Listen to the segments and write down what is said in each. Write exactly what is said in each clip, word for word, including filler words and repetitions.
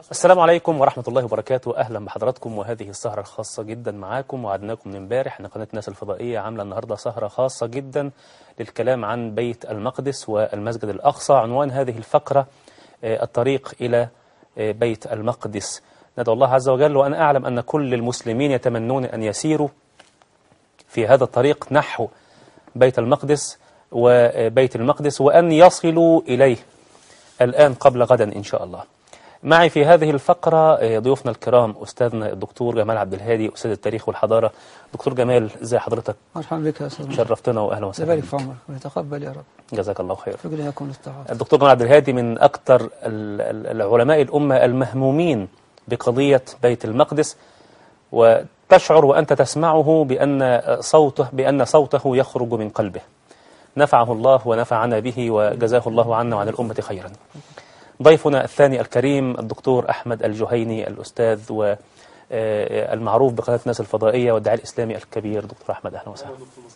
السلام عليكم ورحمة الله وبركاته. أهلا بحضراتكم، وهذه السهرة الخاصة جدا معاكم. وعدناكم من امبارح أن قناة الناس الفضائية عاملة النهاردة سهرة خاصة جدا للكلام عن بيت المقدس والمسجد الأقصى. عنوان هذه الفقرة الطريق إلى بيت المقدس. ندعو الله عز وجل، وأنا أعلم أن كل المسلمين يتمنون أن يسيروا في هذا الطريق نحو بيت المقدس وبيت المقدس، وأن يصلوا إليه الآن قبل غدا إن شاء الله. معي في هذه الفقرة ضيوفنا الكرام، أستاذنا الدكتور جمال عبد الهادي، أستاذ التاريخ والحضارة. دكتور جمال، إزي حضرتك؟ مرحبا بك يا أستاذ. شرفتنا وأهلا وسهلا. يبارك في عمرك ويتقبل يا رب. جزاك الله خير. شكرا لكم للتعاطف. الدكتور جمال عبد الهادي من أكثر العلماء الأمة المهمومين بقضية بيت المقدس، وتشعر وأنت تسمعه بأن صوته بأن صوته يخرج من قلبه. نفعه الله ونفعنا به، وجزاه الله عنا وعن الأمة خيرا. ضيفنا الثاني الكريم الدكتور أحمد الجهيني، الأستاذ والمعروف بقناة الناس الفضائية والداعي الإسلامي الكبير. دكتور أحمد، أهلا وسهلا.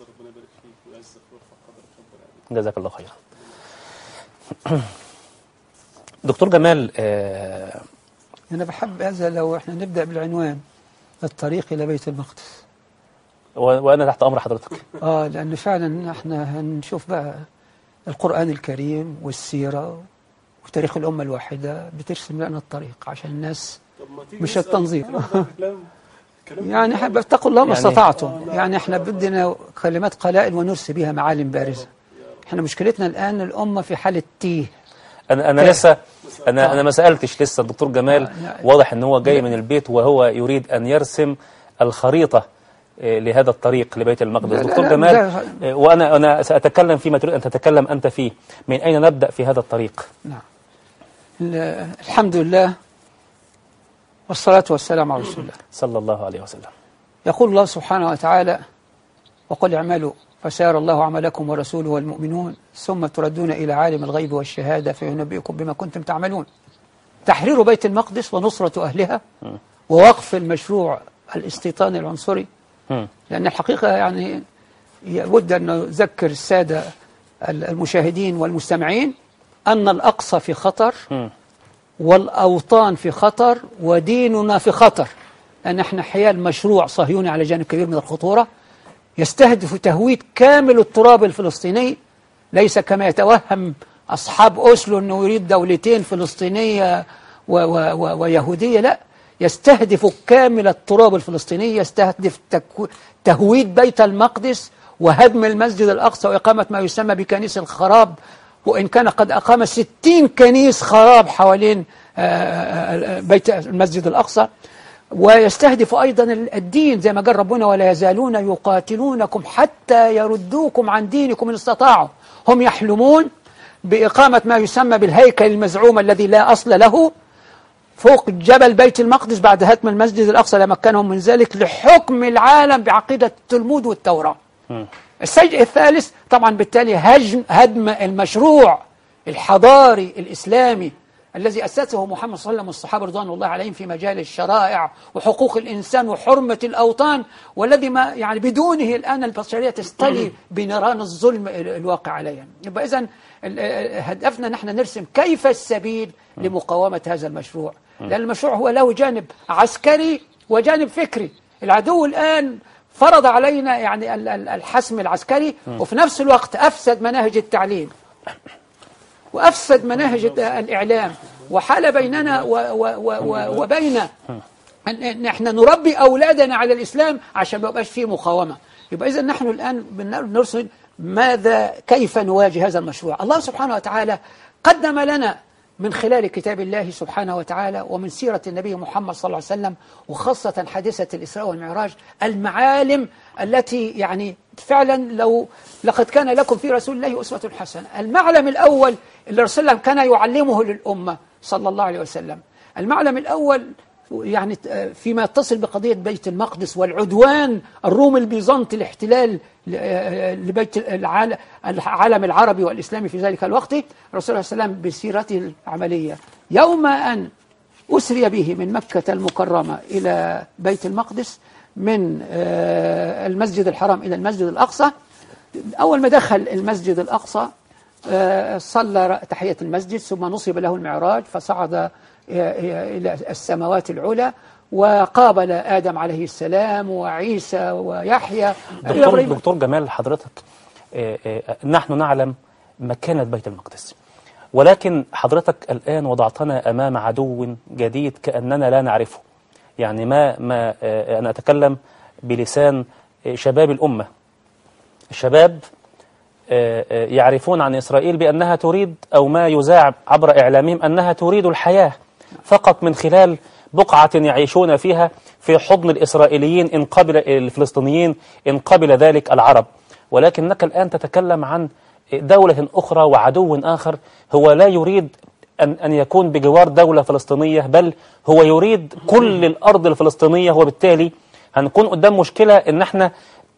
جزاك الله خيرا. دكتور جمال، آه أنا بحب هذا لو احنا نبدأ بالعنوان الطريق إلى بيت المقدس، وأنا تحت أمر حضرتك. آه لأن فعلا احنا هنشوف بقى القرآن الكريم والسيرة وتاريخ الأمة الواحدة بترسم لنا الطريق عشان الناس مش التنظير. يعني حب اتقوا الله ما يعني استطعتم. يعني احنا بدنا كلمات قلائل ونرسي بها معالم بارزة. احنا مشكلتنا الآن الأمة في حالة تيه. أنا أنا لسه أنا أنا ما سألتش لسه الدكتور جمال. واضح إن هو جاي من البيت وهو يريد أن يرسم الخريطة لهذا الطريق لبيت المقدس. دكتور جمال، وأنا أنا سأتكلم فيما تريد أن تتكلم أنت فيه. من أين نبدأ في هذا الطريق؟ نعم، الحمد لله والصلاة والسلام على رسول الله صلى الله عليه وسلم. يقول الله سبحانه وتعالى: وقل اعملوا فسيرى الله عملكم ورسوله والمؤمنون ثم تردون إلى عالم الغيب والشهادة فينبئكم بما كنتم تعملون. تحرير بيت المقدس ونصرة أهلها ووقف المشروع الاستيطاني العنصري. لأن الحقيقة يعني يود أن نذكر السادة المشاهدين والمستمعين أن الأقصى في خطر، والأوطان في خطر، وديننا في خطر. لأن احنا حيال مشروع صهيوني على جانب كبير من الخطورة يستهدف تهويد كامل التراب الفلسطيني، ليس كما يتوهم أصحاب أوسلو أنه يريد دولتين فلسطينية و و و ويهودية. لا، يستهدف كامل التراب الفلسطيني، يستهدف تهويد بيت المقدس وهدم المسجد الأقصى وإقامة ما يسمى بكنيس الخراب، وإن كان قد أقام ستين كنيس خراب حوالين بيت المسجد الأقصى. ويستهدف أيضا الدين زي ما قال ربنا: ولا يزالون يقاتلونكم حتى يردوكم عن دينكم إن استطاعوا. هم يحلمون بإقامة ما يسمى بالهيكل المزعوم الذي لا أصل له فوق جبل بيت المقدس بعد هدم المسجد الأقصى لمكنهم من ذلك، لحكم العالم بعقيدة التلمود والتوراة. الشيء الثالث طبعا بالتالي هجم هدم المشروع الحضاري الإسلامي الذي أسسه محمد صلى الله عليه وسلم والصحابة رضوان الله عليهم في مجال الشرائع وحقوق الإنسان وحرمة الأوطان، والذي ما يعني بدونه الآن البشرية تستلي بنيران الظلم الواقع عليها. يبقى إذن هدفنا نحن نرسم كيف السبيل لمقاومة هذا المشروع، لأن المشروع هو له جانب عسكري وجانب فكري. العدو الآن فرض علينا يعني الحسم العسكري، وفي نفس الوقت أفسد مناهج التعليم وأفسد مناهج الإعلام، وحال بيننا و و و وبين أن نحن نربي أولادنا على الإسلام عشان ما يبقاش فيه مقاومة. يبقى إذا نحن الآن بنرسل ماذا كيف نواجه هذا المشروع. الله سبحانه وتعالى قدم لنا من خلال كتاب الله سبحانه وتعالى ومن سيرة النبي محمد صلى الله عليه وسلم، وخاصة حادثة الإسراء والمعراج، المعالم التي يعني فعلا لو لقد كان لكم في رسول الله أسوة حسنة. المعلم الأول اللي رسول الله كان يعلمه للأمة صلى الله عليه وسلم، المعلم الأول يعني فيما يتصل بقضية بيت المقدس والعدوان الروم البيزنطي الاحتلال لبيت العالم العربي والإسلامي في ذلك الوقت، رسول الله صلى الله عليه وسلم بسيرته العملية يوم أن أسري به من مكة المكرمة إلى بيت المقدس من المسجد الحرام إلى المسجد الأقصى. أول ما دخل المسجد الأقصى صلى تحية المسجد، ثم نصب له المعراج فصعد إلى السماوات العلى، وقابل آدم عليه السلام وعيسى ويحيى. دكتور, دكتور جمال حضرتك، نحن نعلم مكانة بيت المقدس، ولكن حضرتك الآن وضعتنا أمام عدو جديد كأننا لا نعرفه. يعني ما, ما أنا أتكلم بلسان شباب الأمة. الشباب يعرفون عن إسرائيل بأنها تريد، أو ما يذاع عبر إعلامهم أنها تريد الحياة فقط من خلال بقعة يعيشون فيها في حضن الإسرائيليين إن قبل الفلسطينيين إن قبل ذلك العرب. ولكنك الآن تتكلم عن دولة أخرى وعدو آخر هو لا يريد أن أن يكون بجوار دولة فلسطينية، بل هو يريد كل الأرض الفلسطينية. وبالتالي هنكون قدام مشكلة إن احنا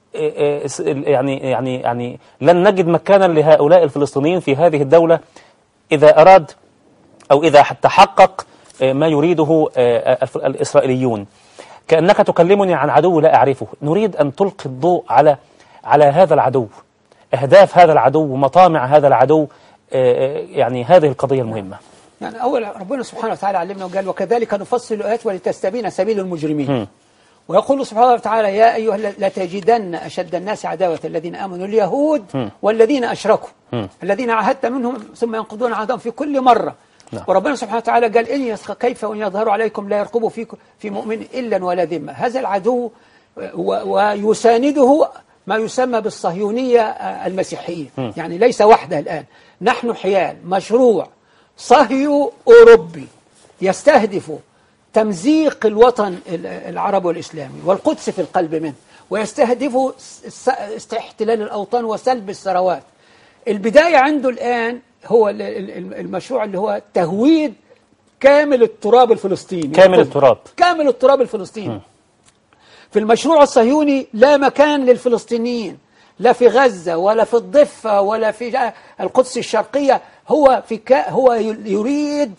يعني يعني يعني لن نجد مكانا لهؤلاء الفلسطينيين في هذه الدولة إذا أراد أو إذا تحقق ما يريده الإسرائيليون. كأنك تكلمني عن عدو لا أعرفه. نريد أن تلقي الضوء على على هذا العدو، أهداف هذا العدو ومطامع هذا العدو، يعني هذه القضية المهمة. يعني أول ربنا سبحانه وتعالى علمنا وقال وكذلك نفصل الآيات ولتستبين سبيل المجرمين. م. ويقول سبحانه وتعالى يا أيها لتجدن أشد الناس عداوة الذين آمنوا اليهود م. والذين أشركوا م. الذين عاهدت منهم ثم ينقضون عهدهم في كل مرة. نعم. وربنا سبحانه وتعالى قال إن يسخ كيف وإن يظهروا عليكم لا يرقبوا فيكم في مؤمن إلا ولا ذمة. هذا العدو ويسانده ما يسمى بالصهيونية المسيحية. م. يعني ليس وحده الآن، نحن حيال مشروع صهيو أوروبي يستهدف تمزيق الوطن العربي والإسلامي والقدس في القلب منه، ويستهدف احتلال الأوطان وسلب الثروات. البداية عنده الآن هو المشروع اللي هو تهويد كامل التراب الفلسطيني. كامل التراب كامل التراب الفلسطيني. م. في المشروع الصهيوني لا مكان للفلسطينيين، لا في غزة ولا في الضفة ولا في القدس الشرقية. هو في كا هو يريد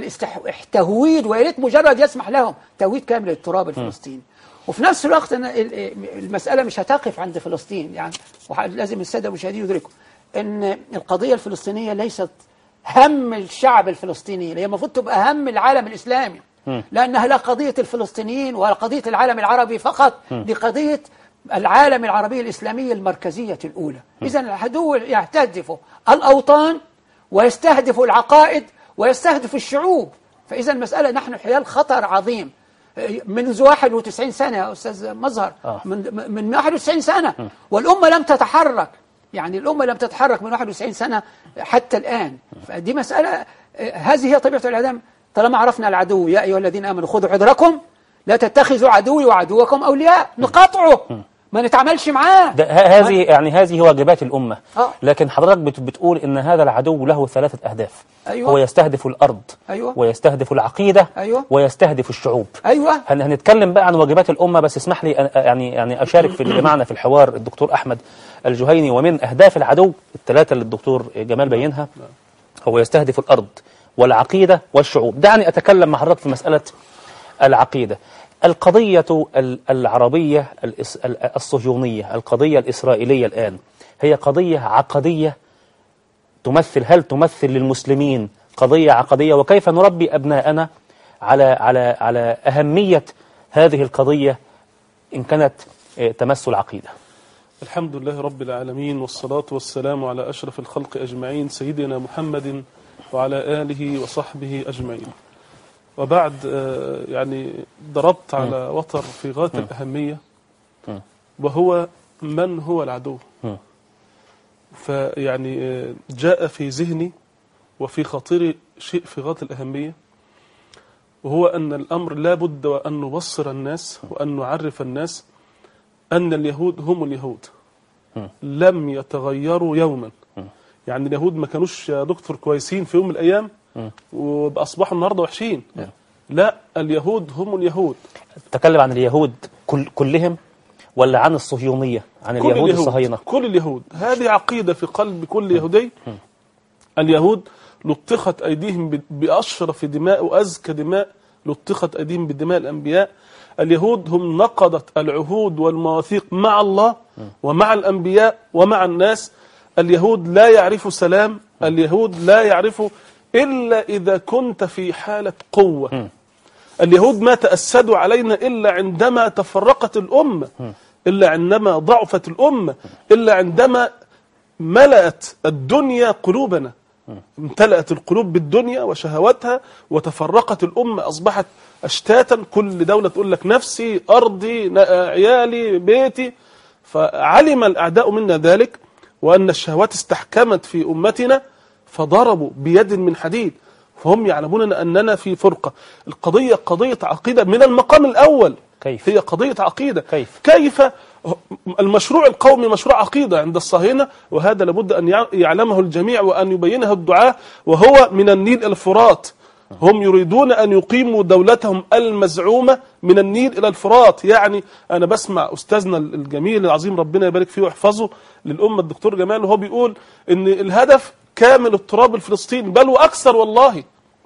التهويد، ويا ريت مجرد يسمح لهم تهويد كامل التراب الفلسطيني. وفي نفس الوقت المسألة مش هتقف عند فلسطين، يعني لازم السادة المشاهدين يدركوا أن القضية الفلسطينية ليست هم الشعب الفلسطيني، هي المفروض تبقى هم العالم الإسلامي، لأنها لا قضية الفلسطينيين ولا قضية العالم العربي فقط، دي قضية العالم العربي الإسلامي المركزية الأولى. إذن العدو يستهدف الأوطان ويستهدف العقائد ويستهدف الشعوب. فإذا المسألة نحن حيال خطر عظيم منذ واحد وتسعين سنة يا أستاذ مظهر. آه. من من واحد وتسعين سنة م. والأمة لم تتحرك، يعني الأمة لم تتحرك من واحد وتسعين سنة حتى الآن. فدي مسألة، هذه هي طبيعة الإعلام. طالما عرفنا العدو يا أيها الذين آمنوا خذوا حذركم لا تتخذوا عدوي وعدوكم أولياء، نقاطعه ما نتعاملش معاه. هذه يعني هذه واجبات الأمة. آه. لكن حضرتك بتقول إن هذا العدو له ثلاثة أهداف. أيوة. هو يستهدف الأرض. أيوة. ويستهدف العقيدة. أيوة. ويستهدف الشعوب. أيوة. هنتكلم بقى عن واجبات الأمة، بس اسمح لي يعني يعني أشارك في اللي معنا في الحوار الدكتور أحمد الجهيني. ومن أهداف العدو الثلاثة اللي الدكتور جمال بينها هو يستهدف الأرض والعقيدة والشعوب. دعني أتكلم مع حضرتك في مسألة العقيدة. القضية العربية الصهيونية، القضية الإسرائيلية الآن هي قضية عقدية تمثل هل تمثل للمسلمين قضية عقدية؟ وكيف نربي أبناءنا على على على أهمية هذه القضية إن كانت تمس العقيدة؟ الحمد لله رب العالمين، والصلاة والسلام على أشرف الخلق أجمعين سيدنا محمد وعلى آله وصحبه أجمعين. وبعد يعني ضربت على وتر في غاية الأهمية، وهو من هو العدو. فيعني جاء في ذهني وفي خاطري شيء في غاية الأهمية، وهو أن الأمر لا بد وأن نبصر الناس وأن نعرف الناس أن اليهود هم اليهود، لم يتغيروا يوما. يعني اليهود ما كانوش يا دكتور كويسين في يوم من الأيام وأصبحوا النهاردة وحشين. لا، اليهود هم اليهود. تتكلم عن اليهود كل كلهم ولا عن الصهيونية، عن اليهود الصهاينة؟ كل اليهود. هذه عقيدة في قلب كل يهودي. اليهود لطخت أيديهم بأشرف دماء وأزكى دماء، لطخت أيديهم بدماء الأنبياء. اليهود هم نقضت العهود والمواثيق مع الله ومع الأنبياء ومع الناس. اليهود لا يعرفوا سلام، اليهود لا يعرفوا إلا إذا كنت في حالة قوة. م. اليهود ما تأسدوا علينا إلا عندما تفرقت الأمة، إلا عندما ضعفت الأمة، إلا عندما ملأت الدنيا قلوبنا، امتلأت القلوب بالدنيا وشهواتها وتفرقت الأمة، أصبحت أشتاتا، كل دولة تقول لك نفسي، أرضي، عيالي، بيتي. فعلم الأعداء منا ذلك، وأن الشهوات استحكمت في أمتنا فضربوا بيد من حديد، فهم يعلمون أننا في فرقة. القضية قضية عقيدة من المقام الأول. كيف؟ هي قضية عقيدة. كيف؟ كيف المشروع القومي مشروع عقيدة عند الصهاينة، وهذا لابد أن يعلمه الجميع وأن يبينه الدعاة، وهو من النيل إلى الفرات. هم يريدون أن يقيموا دولتهم المزعومة من النيل إلى الفرات. يعني أنا بسمع أستاذنا الجميل العظيم ربنا يبارك فيه ويحفظه للأمة الدكتور جمال، وهو بيقول إن الهدف كامل التراب الفلسطيني، بل وأكثر، والله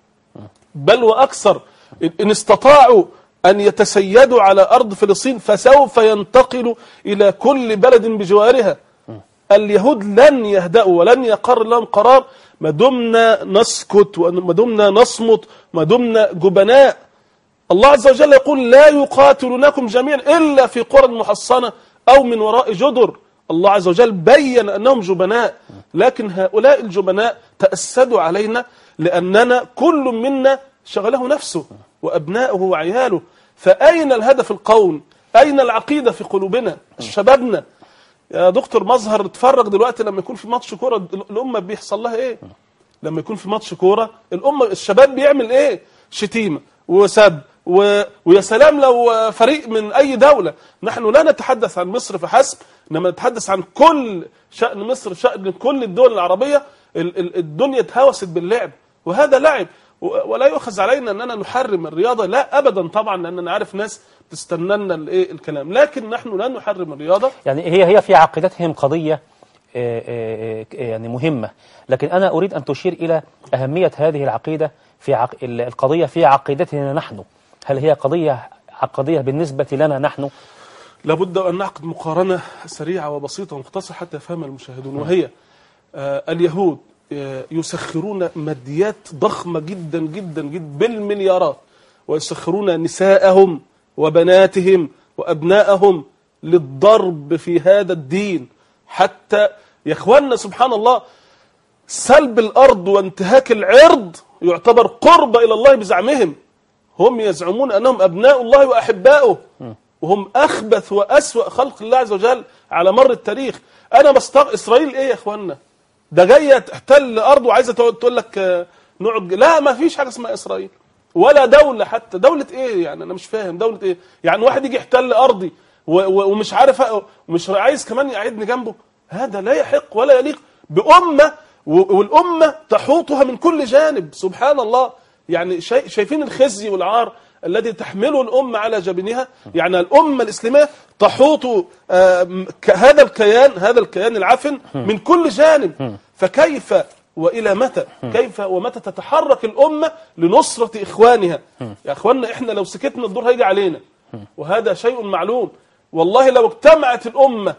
بل وأكثر. إن استطاعوا أن يتسيدوا على أرض فلسطين فسوف ينتقلوا إلى كل بلد بجوارها. اليهود لن يهدأوا ولن يقر لهم قرار ما دمنا نسكت وما دمنا نصمت ما دمنا جبناء. الله عز وجل يقول لا يقاتلونكم جميعا إلا في قرى محصنة أو من وراء جدر. الله عز وجل بين أنهم جبناء، لكن هؤلاء الجبناء تأسدوا علينا لأننا كل منا شغله نفسه وأبنائه وعياله. فأين الهدف القومي؟ أين العقيدة في قلوبنا؟ شبابنا يا دكتور مظهر، اتفرج دلوقتي لما يكون في ماتش كورة الأمة بيحصل لها إيه؟ لما يكون في ماتش كورة الأمة الشباب بيعمل إيه؟ شتيمة وسب و... ويا سلام لو فريق من أي دولة. نحن لا نتحدث عن مصر فحسب، إنما نتحدث عن كل شأن مصر، شأن كل الدول العربية. الدنيا اتهوست باللعب، وهذا لعب، ولا يؤخذ علينا أننا نحرم الرياضة، لا أبدا طبعا، لأننا نعرف ناس تستننا الكلام، لكن نحن لا نحرم الرياضة. يعني هي هي في عقيدتهم قضية يعني مهمة، لكن أنا أريد أن تشير إلى أهمية هذه العقيدة في عق... القضية في عقيدتنا نحن. هل هي قضية عقدية بالنسبة لنا نحن؟ لابد أن نعقد مقارنة سريعة وبسيطة ومختصرة حتى يفهم المشاهدون، وهي آه اليهود آه يسخرون ماديات ضخمة جدا جدا جدا بالمليارات، ويسخرون نساءهم وبناتهم وأبنائهم للضرب في هذا الدين، حتى يا إخواننا سبحان الله سلب الأرض وانتهاك العرض يعتبر قرب إلى الله بزعمهم. هم يزعمون أنهم أبناء الله وأحباؤه، وهم أخبث وأسوأ خلق الله عز وجل على مر التاريخ. أنا بستغ إسرائيل إيه يا إخواننا؟ ده جاية تحتل أرض وعايزة تقول لك نقعد. لا، ما فيش حاجة اسمها إسرائيل ولا دولة، حتى دولة إيه يعني؟ أنا مش فاهم دولة إيه يعني. واحد يجي يحتل أرضي ومش عارف ومش عايز كمان يقعدني جنبه، هذا لا يحق ولا يليق بأمة، والأمة تحوطها من كل جانب. سبحان الله، يعني شايفين الخزي والعار الذي تحمله الأمة على جبينها. يعني الأمة الإسلامية تحوط آه هذا الكيان هذا الكيان العفن من كل جانب. فكيف وإلى متى؟ كيف ومتى تتحرك الأمة لنصرة إخوانها؟ يا إخواننا إحنا لو سكتنا الدور هيجي علينا، وهذا شيء معلوم. والله لو اجتمعت الأمة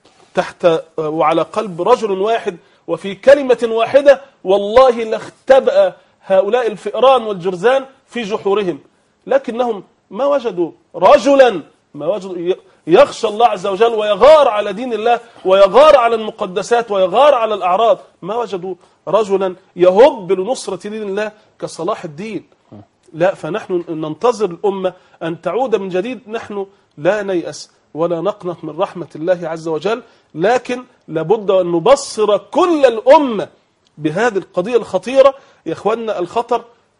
تحت وعلى قلب رجل واحد وفي كلمة واحدة، والله لاختبأ هؤلاء الفئران والجرذان في جحورهم، لكنهم ما وجدوا رجلا ما وجدوا يخشى الله عز وجل ويغار على دين الله ويغار على المقدسات ويغار على الأعراض. ما وجدوا رجلا يهب لنصرة دين الله كصلاح الدين. لا، فنحن ننتظر الأمة أن تعود من جديد. نحن لا نيأس ولا نقنط من رحمة الله عز وجل، لكن لابد أن نبصر كل الأمة بهذه القضية الخطيرة. يا إخواننا الخطر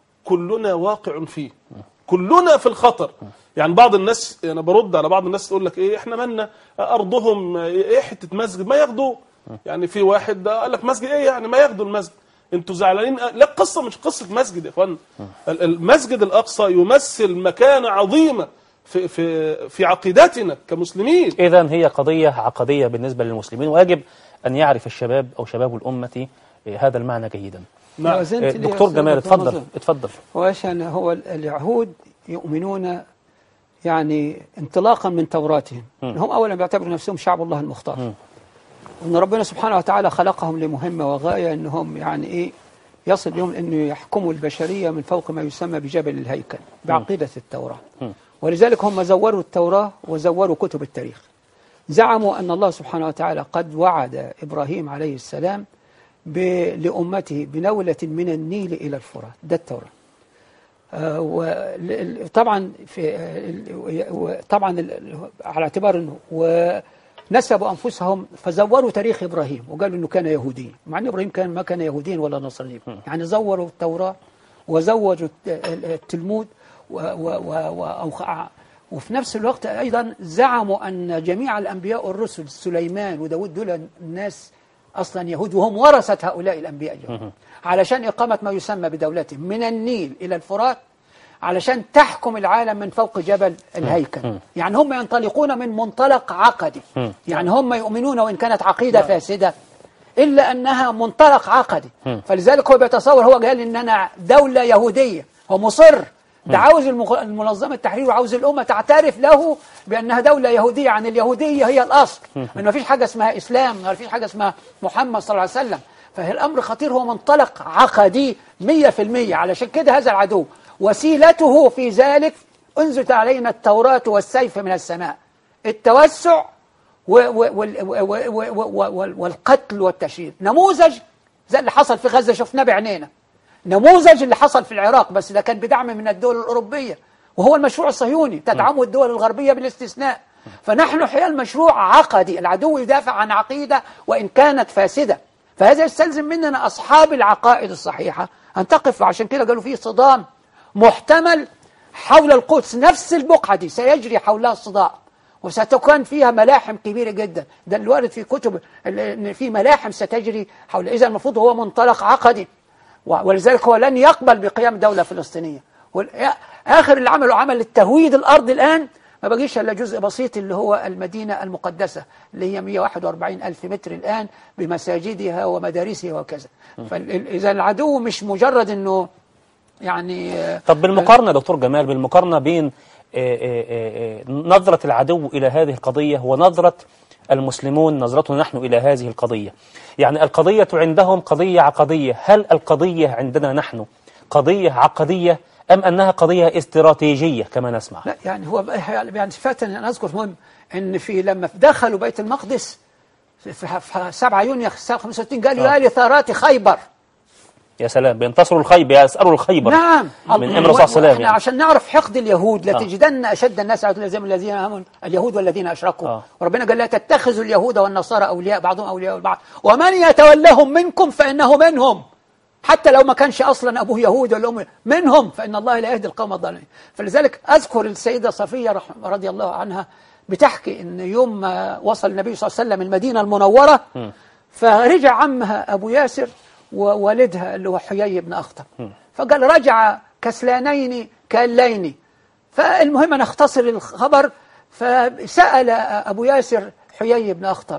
كلنا واقع فيه، كلنا في الخطر. يعني بعض الناس، أنا برد على بعض الناس تقول لك إيه إحنا مالنا أرضهم إيه حتة مسجد ما ياخدوه. يعني في واحد قال لك مسجد إيه يعني ما ياخدوا المسجد، أنتوا زعلانين؟ لا، قصة مش قصة مسجد يا إخوان. المسجد الأقصى يمثل مكانة عظيمة في في في عقيدتنا كمسلمين. إذن هي قضية عقدية بالنسبة للمسلمين، ويجب أن يعرف الشباب أو شباب الأمة هذا المعنى جيدا. نعم. دكتور جمال اتفضل اتفضل. وعشان هو اليهود يؤمنون يعني انطلاقا من توراتهم هم أولا بيعتبروا نفسهم شعب الله المختار، وأن ربنا سبحانه وتعالى خلقهم لمهمة وغاية أنهم يعني إيه يصل بهم أنه يحكموا البشرية من فوق ما يسمى بجبل الهيكل بعقيدة التوراة. ولذلك هم زوروا التوراة وزوروا كتب التاريخ. زعموا أن الله سبحانه وتعالى قد وعد إبراهيم عليه السلام لأمته بنولة من النيل إلى الفرات. ده التوراة. آه وطبعا في طبعا على اعتبار انه ونسبوا انفسهم فزوروا تاريخ ابراهيم وقالوا انه كان يهوديا، مع ان ابراهيم كان ما كان يهوديا ولا نصرانيا. يعني زوروا التوراة وزوروا التلمود و و و وفي نفس الوقت ايضا زعموا ان جميع الانبياء والرسل سليمان وداود دول الناس أصلا يهود وهم ورثة هؤلاء الأنبياء اليهود، علشان إقامة ما يسمى بدولتهم من النيل إلى الفرات، علشان تحكم العالم من فوق جبل الهيكل. يعني هم ينطلقون من منطلق عقدي، يعني هم يؤمنون وإن كانت عقيدة فاسدة إلا أنها منطلق عقدي. فلذلك هو بيتصور، هو قال إن أنا دولة يهودية، هو مصر، ده عاوز المنظمة التحرير وعاوز الأمة تعترف له بأنها دولة يهودية، عن اليهودية هي الأصل، إن ما فيش حاجة اسمها إسلام، ما فيش حاجة اسمها محمد صلى الله عليه وسلم. فالأمر خطير، هو منطلق عقدي مية في المية. علشان كده هذا العدو وسيلته في ذلك أنزلت علينا التوراة والسيف من السماء، التوسع والقتل والتشريد. نموذج زي اللي حصل في غزة شفناه بعينينا، نموذج اللي حصل في العراق، بس ده كان بدعم من الدول الأوروبية، وهو المشروع الصهيوني تدعمه الدول الغربية بالاستثناء. فنحن حيال مشروع عقدي، العدو يدافع عن عقيدة وإن كانت فاسدة، فهذا يستلزم مننا أصحاب العقائد الصحيحة أن تقف. عشان كده قالوا فيه صدام محتمل حول القدس، نفس البقعة دي سيجري حولها الصدام وستكون فيها ملاحم كبيرة جدا. ده اللي وارد في كتب إن في ملاحم ستجري حول، إذا المفروض هو منطلق عقدي، ولذلك هو لن يقبل بقيام دولة فلسطينية. آخر اللي عمله عمل التهويد الأرض الآن، ما بقيش إلا جزء بسيط اللي هو المدينة المقدسة اللي هي مئة وواحد وأربعين ألف متر الآن بمساجدها ومدارسها وكذا. فإذا العدو مش مجرد أنه يعني. طب بالمقارنة دكتور جمال، بالمقارنة بين نظرة العدو إلى هذه القضية ونظرة المسلمون نظرتنا نحن إلى هذه القضية، يعني القضية عندهم قضية عقدية، هل القضية عندنا نحن قضية عقدية أم أنها قضية استراتيجية كما نسمع؟ لا، يعني هو يعني فاتن أن أذكر مهم أن في لما دخلوا بيت المقدس في سبعة يونيو خمسة وستين قالوا يا لثارات خيبر. يا سلام، بينتصروا الخيبر، يسألوا الخيبر. نعم، من امر صلى الله عليه وسلم. يعني عشان نعرف حقد اليهود، لتجدن أشد الناس عداوة الذين آمنوا اليهود والذين أشركوا. آه. وربنا قال لا تتخذوا اليهود والنصارى أولياء بعضهم أولياء البعض ومن يتولهم منكم فإنه منهم، حتى لو ما كانش أصلا أبوه يهود ولا أمه منهم، فإن الله لا يهدي القوم الظالمين. فلذلك أذكر السيدة صفية رضي الله عنها بتحكي إن يوم ما وصل النبي صلى الله عليه وسلم المدينة المنورة م. فرجع عمها أبو ياسر ووالدها اللي هو حيي بن أخطب، فقال رجع كسلانين كاللين. فالمهم نختصر الخبر، فسأل أبو ياسر حيي بن أخطب،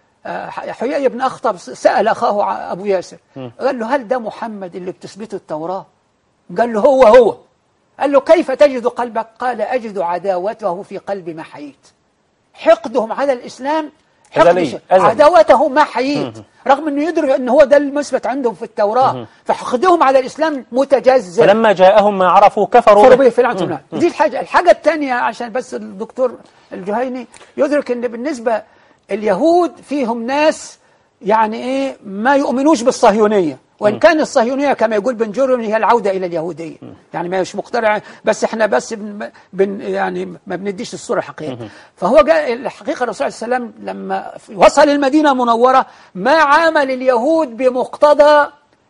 حيي بن أخطب سأل أخاه أبو ياسر قال له هل ده محمد اللي بتثبته التوراة؟ قال له هو هو. قال له كيف تجد قلبك؟ قال أجد عداوته في قلبي ما حييت. حقدهم على الإسلام حقد عداوته ما حييت، رغم أنه يدرك أنه هو ده المثبت عندهم في التوراة، فحقدهم على الإسلام متجذر. فلما جاءهم ما عرفوا كفروا به في العنة. دي الحاجة. الحاجة الثانية عشان بس الدكتور الجهيني يدرك أن بالنسبة اليهود فيهم ناس يعني إيه ما يؤمنوش بالصهيونية، وإن كان الصهيونية كما يقول بن جورون هي العودة إلى اليهودية، يعني ما مش مقتنع، بس إحنا بس بن بن يعني ما بنديش الصورة الحقيقية. فهو جاء الحقيقة الرسول صلى الله عليه وسلم لما وصل المدينة المنورة ما عامل اليهود بمقتضى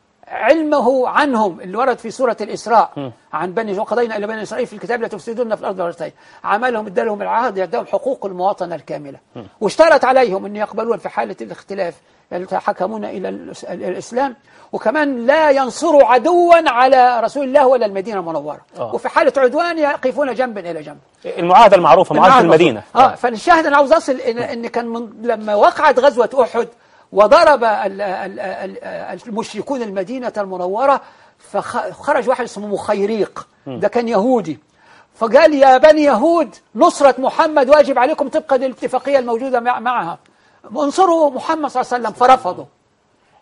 علمه عنهم اللي ورد في سورة الإسراء عن بني وقضينا إلى بني إسرائيل في الكتاب لا تفسدون في الأرض مرتين. عملهم ادالهم العهد، يدهم حقوق المواطنة الكاملة، واشترط عليهم أن يقبلون في حالة الاختلاف يتحكمون إلى الإسلام، وكمان لا ينصروا عدوا على رسول الله ولا المدينة المنورة. أوه. وفي حالة عدوان يقفون جنبا إلى جنب. المعاهدة المعروفة، معاهدة المدينة. آه. فالشاهد أنا عاوز أصل إن, إن كان من لما وقعت غزوة أحد وضرب المشركون المدينة المنورة، فخرج واحد اسمه مخيريق، ده كان يهودي، فقال يا بني يهود نصرة محمد واجب عليكم طبقا للاتفاقية الموجودة معها، انصروا محمد صلى الله عليه وسلم. فرفضوا.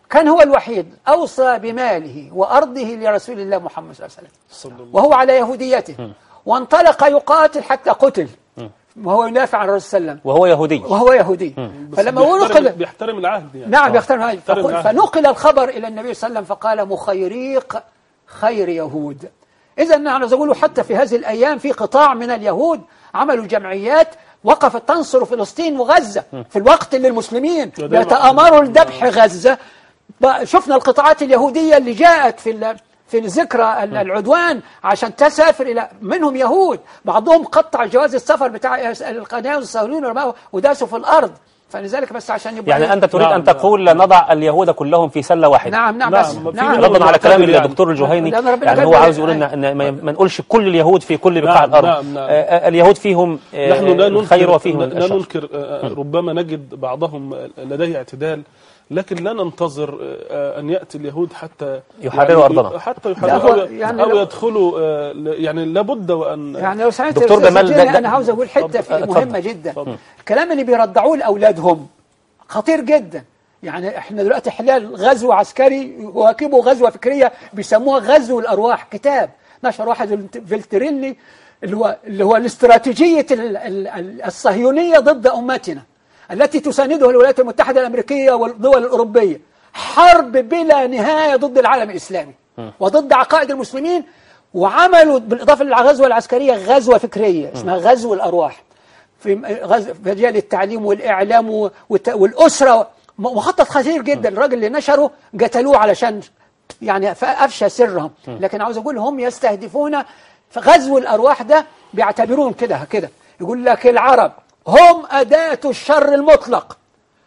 كان هو الوحيد أوصى بماله وأرضه لرسول الله محمد صلى الله عليه وسلم وهو على يهوديته، وانطلق يقاتل حتى قتل وهو يدافع عن الرسول صلى الله عليه وسلم وهو يهودي وهو يهودي. فلما نقل بيحترم العهد يعني. نعم بيحترم العهد. فنقل الخبر إلى النبي صلى الله عليه وسلم فقال مخيريق خير يهود. إذا نحن نقول حتى في هذه الأيام في قطاع من اليهود عملوا جمعيات وقفت تنصر فلسطين وغزة في الوقت اللي المسلمين يتآمروا لذبح غزة. شفنا القطاعات اليهودية اللي جاءت في في ذكرى العدوان عشان تسافر إلى منهم يهود، بعضهم قطع جواز السفر بتاع القناة والصهيونيين وداسوا في الأرض. فلذلك بس عشان يبقى يعني أنت تريد نعم أن تقول نعم نضع اليهود كلهم في سلة واحدة. نعم نعم بس نعم, نعم ردا على كلام الدكتور الجهيني يعني هو عاوز يقول إن ما نقولش كل اليهود في كل بقاع نعم الأرض. نعم نعم آه اليهود فيهم آه الخير وفيهم لا الشر. ننكر آه ربما نجد بعضهم لديه اعتدال، لكن لا ننتظر أن يأتي اليهود حتى يحرروا يعني أرضنا حتى يحرروا أو, يعني أو يدخلوا يعني لابد وأن يعني لو سمعت دكتور جمال أنا عاوز أقول حتة في مهمة جدا. فضل. الكلام اللي بيرضعوه لأولادهم خطير جدا. يعني احنا دلوقتي حلال غزو عسكري يواكبوا غزوة فكرية بيسموها غزو الأرواح. كتاب نشر واحد فيلتريني اللي هو اللي هو الاستراتيجية الصهيونية ضد أمتنا التي تساندها الولايات المتحدة الأمريكية والدول الأوروبية. حرب بلا نهاية ضد العالم الإسلامي وضد عقائد المسلمين، وعملوا بالإضافة للغزوة العسكرية غزوة فكرية اسمها غزو الأرواح في مجال التعليم والإعلام والأسرة. مخطط خطير جدا. الراجل اللي نشره قتلوه علشان يعني أفشى سرهم. لكن عاوز أقول هم يستهدفون في غزو الأرواح ده بيعتبرون كده كده يقول لك العرب هم أداة الشر المطلق،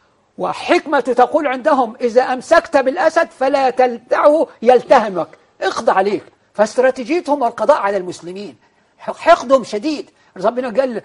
وحكمة تقول عندهم إذا أمسكت بالأسد فلا تلتعه يلتهمك اقضى عليك. فاستراتيجيتهم القضاء على المسلمين، حقدهم شديد. ربنا قال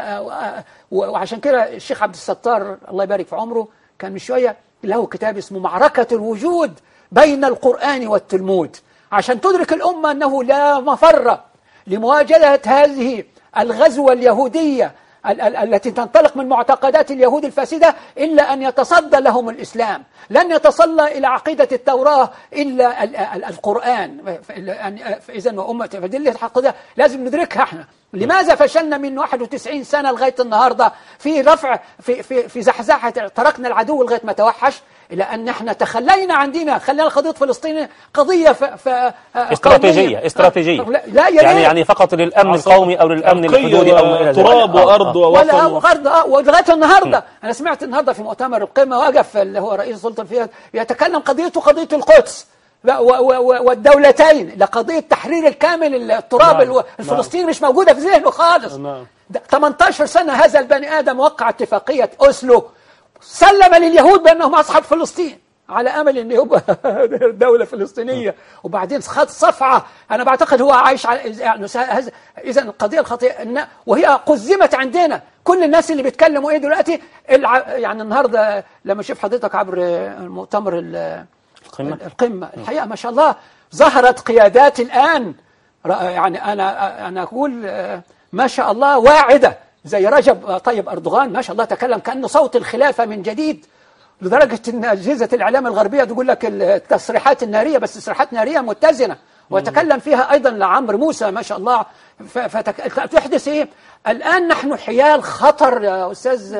وعشان كده الشيخ عبد الستار الله يبارك في عمره كان من شوية له كتاب اسمه معركة الوجود بين القرآن والتلمود، عشان تدرك الأمة أنه لا مفر لمواجهة هذه الغزوة اليهودية التي تنطلق من معتقدات اليهود الفاسدة إلا أن يتصدى لهم الإسلام. لن يتصلى إلى عقيدة التوراة إلا القرآن. إذن وأمة فدل الحق ده لازم ندركها احنا. لماذا فشلنا من واحد وتسعين سنة لغاية النهاردة في رفع في في في زحزحة تركنا العدو لغاية ما توحش؟ إلى أن احنا تخلينا عندنا خلينا قضية فلسطين قضية ف ف استراتيجية استراتيجية لا يعني يعني فقط للأمن القومي أو للأمن الحدودي أو ما إلى ذلك. تراب وأرض ووطن وأرض ولغاية النهاردة أنا سمعت النهاردة في مؤتمر القمة وقف اللي هو رئيس السلطة فيها يتكلم قضيته قضية القدس والدولتين لقضية تحرير الكامل التراب نعم. الفلسطيني نعم. مش موجودة في ذهنه خالص. نعم. ثمانية عشر سنة هذا البني آدم وقع اتفاقية أوسلو سلم لليهود بأنهم أصحاب فلسطين على أمل أن يبقى دولة فلسطينية، وبعدين خد صفعة. أنا بعتقد هو عايش على يعني إذا القضية الخطيرة وهي قزمت عندنا. كل الناس اللي بيتكلموا إيه دلوقتي يعني النهاردة لما أشوف حضرتك عبر المؤتمر القمة, القمة الحقيقة ما شاء الله ظهرت قيادات الآن يعني أنا أنا أقول ما شاء الله واعدة زي رجب طيب أردوغان ما شاء الله تكلم كأنه صوت الخلافة من جديد، لدرجة أن أجهزة الإعلام الغربية تقول لك التصريحات النارية بس تصريحات نارية متزنة، وتكلم فيها أيضا لعمرو موسى ما شاء الله. فتحدث إيه الآن نحن حيال خطر يا أستاذ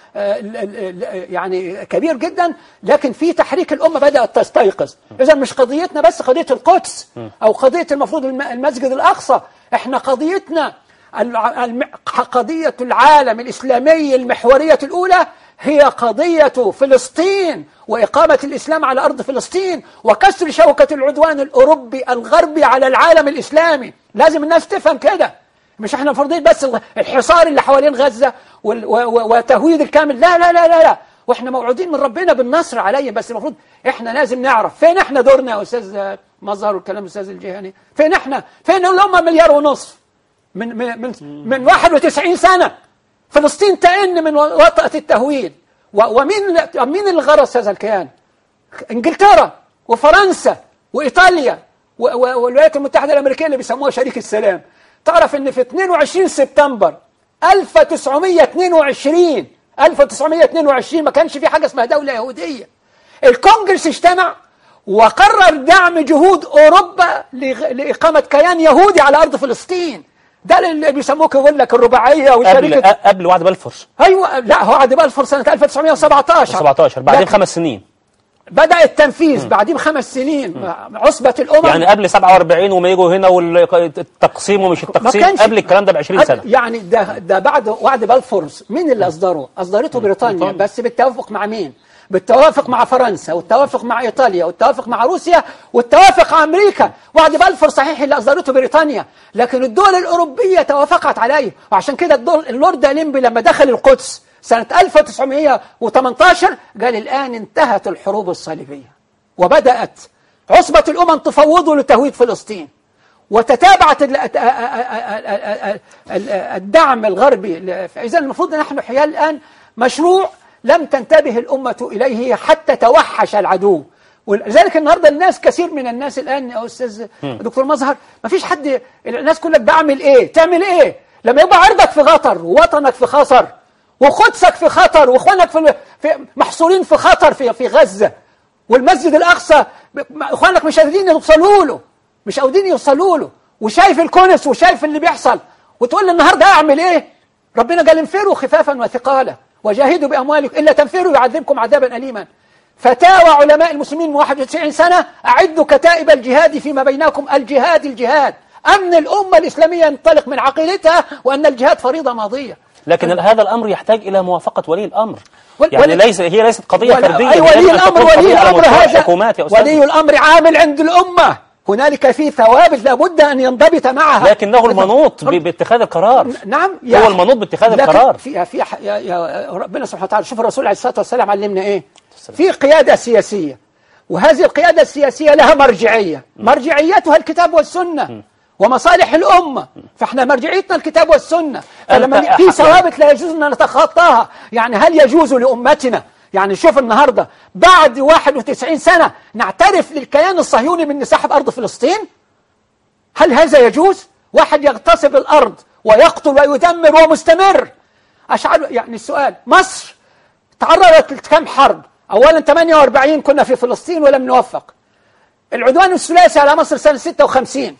يعني كبير جدا، لكن في تحريك الأمة بدأت تستيقظ. إذا مش قضيتنا بس قضية القدس أو قضية المفروض المسجد الأقصى، إحنا قضيتنا قضية العالم الإسلامي المحورية الأولى هي قضية فلسطين وإقامة الإسلام على أرض فلسطين وكسر شوكة العدوان الأوروبي الغربي على العالم الإسلامي. لازم الناس تفهم كده، مش احنا فرضين بس الحصار اللي حوالين غزة وتهويد الكامل، لا لا لا لا لا واحنا موعودين من ربنا بالنصر عليهم، بس المفروض احنا لازم نعرف فين احنا دورنا يا أستاذ مظهر والكلام أستاذ الجهني. فين احنا؟ فين الأمة مليار ونصف من من من واحد وتسعين سنة فلسطين تئن من وطأة التهويد. ومين مين اللي غرس هذا الكيان؟ انجلترا وفرنسا وايطاليا والولايات المتحدة الأمريكية اللي بيسموها شريك السلام. تعرف ان في اثنين وعشرين سبتمبر ألف وتسعمائة واثنين وعشرين ألف وتسعمائة واثنين وعشرين ما كانش في حاجة اسمها دولة يهودية. الكونجرس اجتمع وقرر دعم جهود أوروبا لإقامة كيان يهودي على أرض فلسطين. ده اللي بيسموه يقول لك الرباعية وشركة قبل قبل وعد بلفور. أيوة، لا هو وعد بلفور سنة ألف وتسعمائة وسبعة عشر بعدين خمس سنين بدأ التنفيذ، بعدين خمس سنين عصبة الأمم، يعني قبل سبعة وأربعين وما يجوا هنا والتقسيم ومش التقسيم قبل الكلام ده ب عشرين سنة. يعني ده ده بعد وعد بلفور. مين اللي أصدره؟ أصدرته بريطانيا، بس بالتوافق مع مين؟ بالتوافق مع فرنسا، والتوافق مع إيطاليا، والتوافق مع روسيا، والتوافق مع أمريكا. وعد بلفور صحيح اللي أصدرته بريطانيا، لكن الدول الأوروبية توافقت عليه. وعشان كده اللورد أليمبي لما دخل القدس سنة ألف وتسعمائة وثمانية عشر قال الآن انتهت الحروب الصليبية وبدأت عصبة الأمم تفوض لتهويد فلسطين، وتتابعت الدعم الغربي. إذا المفروض نحن حيال الآن مشروع لم تنتبه الأمة إليه حتى توحش العدو. ولذلك النهاردة الناس، كثير من الناس الآن يا أستاذ دكتور مظهر، ما فيش حد، الناس كلك بعمل إيه تعمل إيه لما يبقى عرضك في خطر، ووطنك في خطر، وقدسك في خطر، واخوانك في, في محصورين في خطر في في غزة، والمسجد الأقصى اخوانك مش قادرين يوصلوا له مش قادرين يوصلوا له وشايف الكونس وشايف اللي بيحصل، وتقول لي النهارده اعمل ايه؟ ربنا قال انفروا خفافا وثقالا وجاهدوا باموالكم الا تنفروا يعذبكم عذابا اليما. فتاوى علماء المسلمين من واحد وتسعين سنة اعدوا كتائب الجهاد فيما بينكم، الجهاد الجهاد امن الامه الاسلاميه ينطلق من عقيدتها وان الجهاد فريضه ماضيه. لكن هذا الأمر يحتاج إلى موافقة ولي الأمر، ول... يعني ول... ليس هي ليست قضية فردية. أي ولي الأمر ولي الأمر هذا ولي الأمر عامل عند الأمة، هنالك في ثوابت لابد أن ينضبط معها، لكنه المنوط باتخاذ القرار. نعم، هو المنوط باتخاذ القرار. في في يا, يا ربنا سبحانه وتعالى، شوف الرسول عليه الصلاة والسلام علمنا إيه؟ في قيادة سياسية، وهذه القيادة السياسية لها مرجعية، مرجعيتها الكتاب والسنة ومصالح الأمة، فإحنا مرجعيتنا الكتاب والسنة. فلما في ثوابت لا يجوز أن نتخطاها. يعني هل يجوز لأمتنا، يعني شوف النهاردة بعد واحد وتسعين سنة نعترف للكيان الصهيوني بالنساح أرض فلسطين؟ هل هذا يجوز؟ واحد يغتصب الأرض ويقتل ويدمر ومستمر. أشعر يعني السؤال، مصر تعرضت لكم حرب؟ أولا ثمانية وأربعين كنا في فلسطين ولم نوفق، العدوان الثلاثي على مصر سنة ستة وخمسين،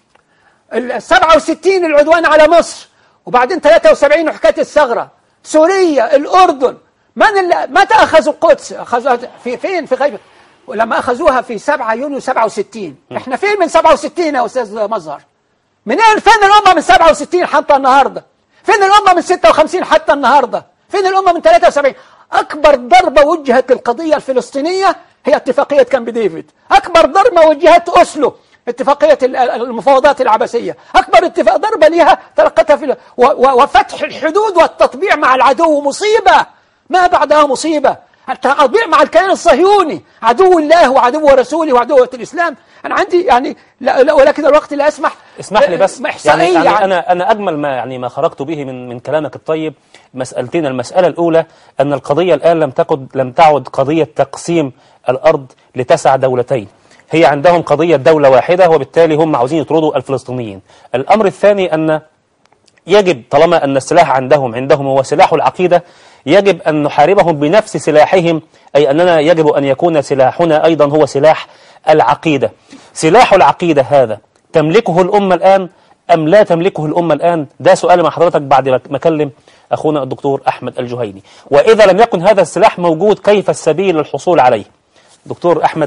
سبعة وستين العدوان على مصر، وبعدين ثلاثة وسبعين وحكاية الثغرة، سوريا، الأردن. من اللي متى أخذوا القدس؟ أخذوها في فين؟ في غيبة. ولما أخذوها في سبعة يونيو سبعة وستين. إحنا فين من سبعة وستين يا أستاذ مظهر؟ منين؟ فين الأمة من سبعة وستين حتى النهاردة؟ فين الأمة من ستة وخمسين حتى النهاردة؟ فين الأمة من ثلاثة وسبعين؟ أكبر ضربة وجهت للقضية الفلسطينية هي اتفاقية كامب ديفيد. أكبر ضربة وجهت أسلو، اتفاقية المفاوضات العباسية. أكبر اتفاق ضربة لها تلقتها في وفتح الحدود والتطبيع مع العدو مصيبة ما بعدها مصيبة. التطبيع مع الكيان الصهيوني عدو الله وعدو رسوله وعدو الإسلام. أنا عندي يعني لا ولكن الوقت لا يسمح. اسمح لي بس يعني, يعني, يعني أنا أنا أجمل ما يعني ما خرجت به من من كلامك الطيب مسألتين. المسألة الأولى أن القضية الآن لم تكن لم تعد قضية تقسيم الأرض لتسع دولتين، هي عندهم قضية دولة واحدة، وبالتالي هم عاوزين يطردوا الفلسطينيين. الأمر الثاني أن يجب طالما أن السلاح عندهم عندهم هو سلاح العقيدة، يجب أن نحاربهم بنفس سلاحهم، أي أننا يجب أن يكون سلاحنا أيضا هو سلاح العقيدة. سلاح العقيدة هذا تملكه الأمة الآن أم لا تملكه الأمة الآن؟ ده سؤال مع حضرتك بعد ما أكلم أخونا الدكتور أحمد الجهيني. وإذا لم يكن هذا السلاح موجود كيف السبيل للحصول عليه؟ دكتور أحمد،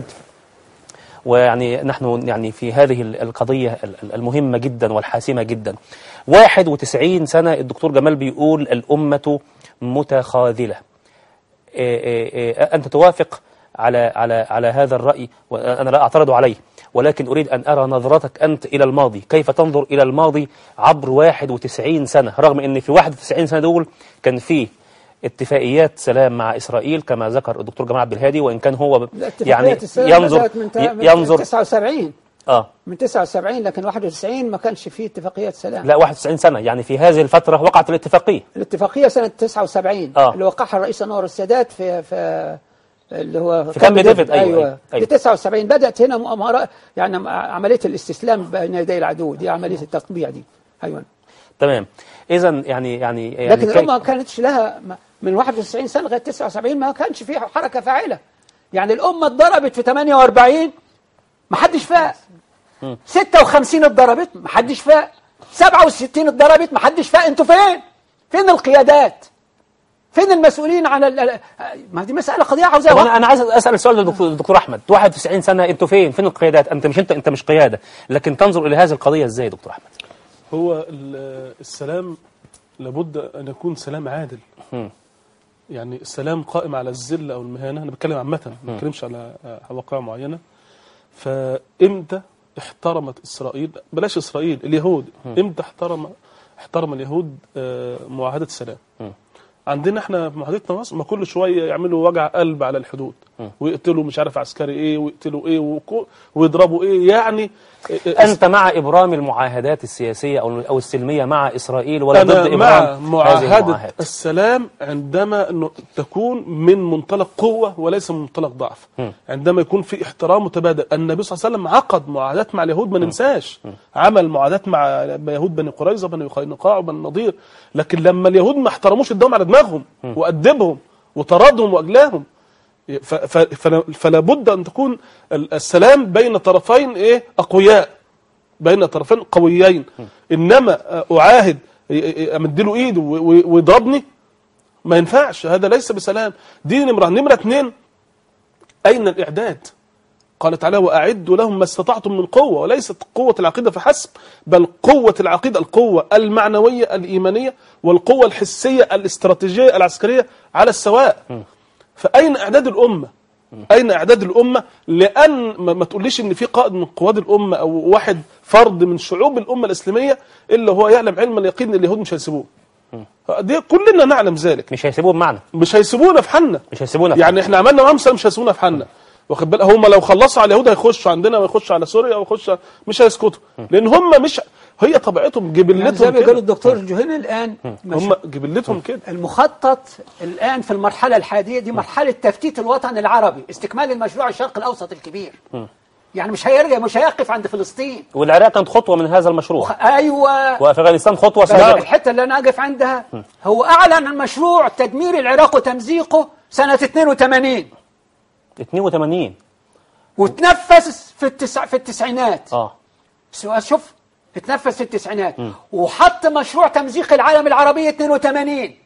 ويعني نحن يعني في هذه القضية المهمة جدا والحاسمة جدا، واحد وتسعين سنة الدكتور جمال بيقول الأمة متخاذلة. إيه إيه إيه أنت توافق على على على هذا الرأي؟ وأنا لا أعترض عليه، ولكن أريد أن أرى نظرتك أنت إلى الماضي، كيف تنظر إلى الماضي عبر واحد وتسعين سنة، رغم أن في واحد وتسعين سنة دول كان فيه اتفاقيات سلام مع إسرائيل كما ذكر الدكتور جمال عبد الهادي، وإن كان هو يعني ينظر ينظر تسعة وسبعين آه من تسعة وسبعين، لكن واحد وتسعين ما كانش فيه اتفاقيات سلام. لا واحد وتسعين سنة، يعني في هذه الفترة وقعت الاتفاقية. الاتفاقية سنة تسعة وسبعين آه. اللي وقعها الرئيس أنور السادات في في اللي هو في كامب ديفيد. أيوة, أيوة, أيوة. في تسعة وسبعين بدأت هنا مؤامرة، يعني عملية الاستسلام بين يدي العدو، دي عملية التطبيع دي. أيوة تمام. إذا يعني يعني, يعني لكن الأمة ما كانتش لها من واحد وتسعين سنة لغاية تسعة وسبعين ما كانش فيها حركة فاعلة. يعني الأمة اتضربت في ثمانية وأربعين ما حدش فاق، ستة وخمسين اتضربت ما حدش فاق، سبعة وستين اتضربت ما حدش فاق. انتوا فين؟ فين القيادات؟ فين المسؤولين عن ال... ما دي مسألة قضية عاوزة. انا انا عايز اسال السؤال ده للدكتور الدكتور احمد، واحد وتسعين سنه انتوا فين؟ فين القيادات؟ انت مش انت انت مش قياده، لكن تنظر الى هذه القضيه ازاي يا دكتور احمد؟ هو السلام لابد ان يكون سلام عادل. م. يعني السلام قائم على الذل او المهانه، انا بتكلم عامه ما بتكلمش على واقع معينه. فامتى احترمت اسرائيل، بلاش اسرائيل، اليهود، امتى احترم احترم اليهود معاهده السلام؟ م. عندنا احنا في معاهدتنا مصر ما كل شويه يعملوا وجع قلب على الحدود ويقتلوا مش عارف عسكري ايه ويقتلوا ايه ويضربوا ايه. يعني انت مع ابرام المعاهدات السياسيه او او السلميه مع اسرائيل ولا ضد ابرام مع معاهده السلام عندما انه تكون من منطلق قوه وليس من منطلق ضعف؟ م. عندما يكون في احترام متبادل. النبي صلى الله عليه وسلم عقد معاهدات مع اليهود ما ننساش، م. عمل معاهدات مع يهود بني قريظه بني قينقاع وبني النضير، لكن لما اليهود ما احترموش اداهم على دماغهم م. وادبهم وطردهم واجلاهم. فلا بد ان تكون السلام بين طرفين ايه اقوياء، بين طرفين قويين. انما اعاهد امدله ايده ويضربني ما ينفعش، هذا ليس بسلام. دي نمره نمره اثنين، اين الاعداد؟ قال تعالى واعدوا لهم ما استطعتم من قوه، وليست قوه العقيده فحسب، بل قوه العقيده القوه المعنويه الايمانيه والقوه الحسيه الاستراتيجيه العسكريه على السواء. فأين إعداد الأمة؟ أين إعداد الأمة؟ لأن ما تقوليش إن في قائد من قواد الأمة أو واحد فرد من شعوب الأمة الإسلامية إلا هو يعلم علم اليقين إن اليهود مش هيسيبوه. دي كلنا نعلم ذلك. مش هيسيبوه بمعنى مش هيسيبونا في حالنا، مش هيسيبونا في يعني إحنا عملنا معاهم سلام مش هيسيبونا في حالنا. واخد بالك؟ هم لو خلصوا على اليهود هيخشوا عندنا ويخشوا على سوريا ويخشوا، مش هيسكتوا، لأن هم مش هي طبيعتهم جبلتهم يعني زي ما قال الدكتور الجهيني الآن هم جبلتهم كده. المخطط الآن في المرحلة الحالية دي مرحلة تفتيت الوطن العربي، استكمال المشروع الشرق الأوسط الكبير. يعني مش هيرجع، مش هيقف عند فلسطين. والعراق كانت خطوة من هذا المشروع. أيوة. وأفغانستان خطوة سابقة. الحتة اللي أنا أقف عندها هو أعلن عن مشروع تدمير العراق وتمزيقه سنة اثنين وثمانين. اثنين وثمانين. وتنفذ في التسع في التسعينات. اه. شوف اتنفذ في التسعينات م. وحط مشروع تمزيق العالم العربي اثنين وثمانين،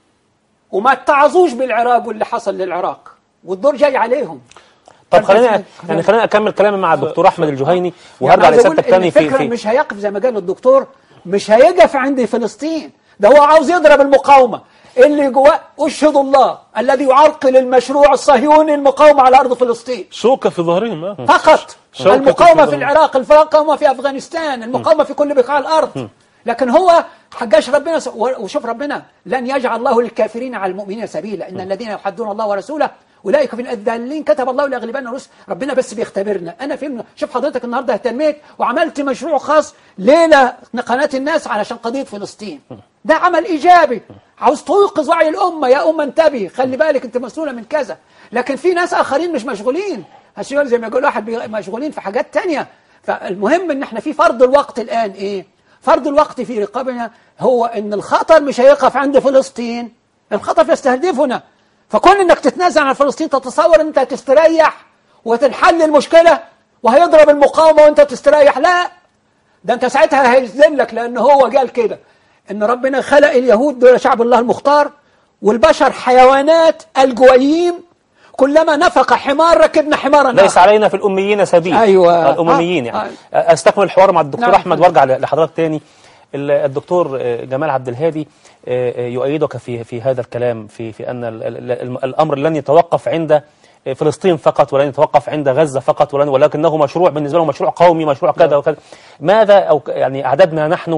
وما اتعظوش بالعراق واللي حصل للعراق، والدور جاي عليهم. طب خلينا يعني خلينا اكمل كلامي مع الدكتور احمد الجهيني وهرجع يعني لسيادتك تاني في في مش هيقف زي ما قال الدكتور، مش هيقف عند فلسطين، ده هو عاوز يضرب المقاومه اللي جواه. اشهد الله الذي يعرقل المشروع الصهيوني المقاومه على ارض فلسطين. شوكه في ظهرهم فقط. المقاومه في العراق، المقاومه في افغانستان، المقاومه في كل بقاع الارض. لكن هو حجاش ربنا س... وشوف ربنا لن يجعل الله للكافرين على المؤمنين سبيلا، ان الذين يحدون الله ورسوله اولئك في الضالين كتب الله لاغلبن الرسل. ربنا بس بيختبرنا. انا فهمنا. شوف حضرتك النهارده اهتميت وعملت مشروع خاص ليله قناه الناس علشان قضيه فلسطين، ده عمل ايجابي. عاوز توقظ وعي الامه، يا امه انتبهي، خلي بالك انت مسؤوله من كذا. لكن في ناس اخرين مش مشغولين، هالشغل زي ما يقول واحد مشغولين في حاجات تانية. فالمهم ان احنا في فرض الوقت الان ايه؟ فرض الوقت في رقابنا هو ان الخطر مش هيقف عند فلسطين، الخطر يستهدفنا. فكون انك تتنازل عن فلسطين تتصور ان انت تستريح وتنحل المشكلة وهيضرب المقاومة وانت تستريح. لا، ده انت ساعتها هيذلك، لان هو قال كده ان ربنا خلق اليهود دول شعب الله المختار، والبشر حيوانات الجويم، كلما نفق حمار ركبنا حمارا ليس علينا في الأميين سبيل. أيوة. الأمميين يعني. آه. أستكمل الحوار مع الدكتور نعم. أحمد وارجع لحضرتك تاني. الدكتور جمال عبد الهادي يؤيدك في في هذا الكلام في في أن الأمر لن يتوقف عند فلسطين فقط، ولن يتوقف عند غزة فقط، ولكنه مشروع بالنسبة له، مشروع قومي، مشروع كذا وكذا. ماذا أو يعني أعددنا نحن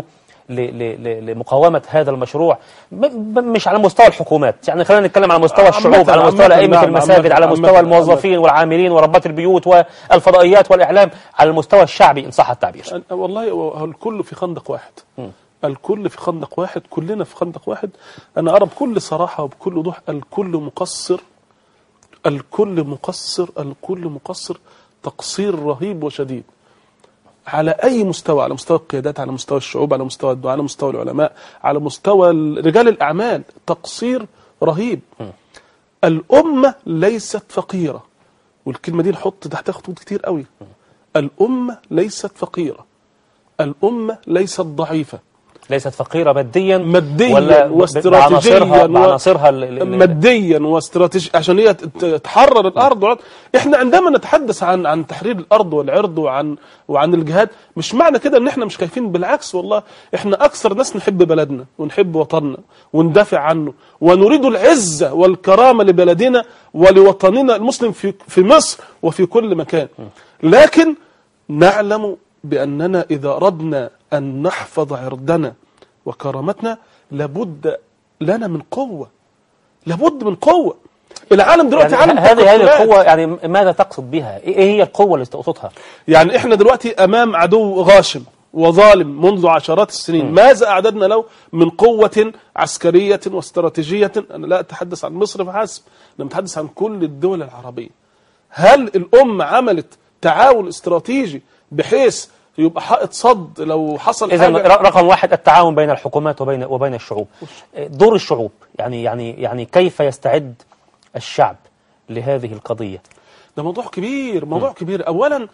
لمقاومة هذا المشروع مش على مستوى الحكومات، يعني خلينا نتكلم على مستوى الشعوب، على مستوى أئمة المساجد، على مستوى الموظفين والعاملين وربات البيوت والفضائيات والإعلام، على المستوى الشعبي إن صح التعبير. والله الكل في خندق واحد، م. الكل في خندق واحد، كلنا في خندق واحد. أنا أرى بكل صراحة وبكل وضوح الكل مقصر، الكل مقصر، الكل مقصر تقصير رهيب وشديد على أي مستوى، على مستوى القيادات، على مستوى الشعوب، على مستوى الدعاء، على مستوى العلماء، على مستوى رجال الأعمال، تقصير رهيب. م. الأمة ليست فقيرة، والكلمة دي نحط تحتها خطوط كتير قوي. الأمة ليست فقيرة، الأمة ليست ضعيفة، ليست فقيرة ماديا ماديا ولا واستراتيجيا، بعناصرها بعناصرها ماديا واستراتيجيا عشان هي تحرر الأرض. احنا عندما نتحدث عن عن تحرير الأرض والعرض وعن وعن الجهاد، مش معنى كده ان احنا مش خايفين، بالعكس والله احنا أكثر ناس نحب بلدنا ونحب وطننا وندافع عنه ونريد العزة والكرامة لبلدنا ولوطننا المسلم في في مصر وفي كل مكان. لكن نعلم بأننا إذا أردنا أن نحفظ عرضنا وكرامتنا لابد لنا من قوة، لابد من قوة. العالم دلوقتي يعني عالم هذه هذه القوة، يعني ماذا تقصد بها؟ إيه هي القوة اللي تقصدها؟ يعني إحنا دلوقتي أمام عدو غاشم وظالم منذ عشرات السنين. م. ماذا أعددنا له من قوة عسكرية واستراتيجية؟ أنا لا أتحدث عن مصر فحسب، أنا أتحدث عن كل الدول العربية. هل الأمة عملت تعاون استراتيجي بحيث يبقى حائط صد لو حصل إذا حاجة؟ رقم واحد التعاون بين الحكومات وبين وبين الشعوب. دور الشعوب، يعني يعني يعني كيف يستعد الشعب لهذه القضية؟ ده موضوع كبير، موضوع م. كبير. أولا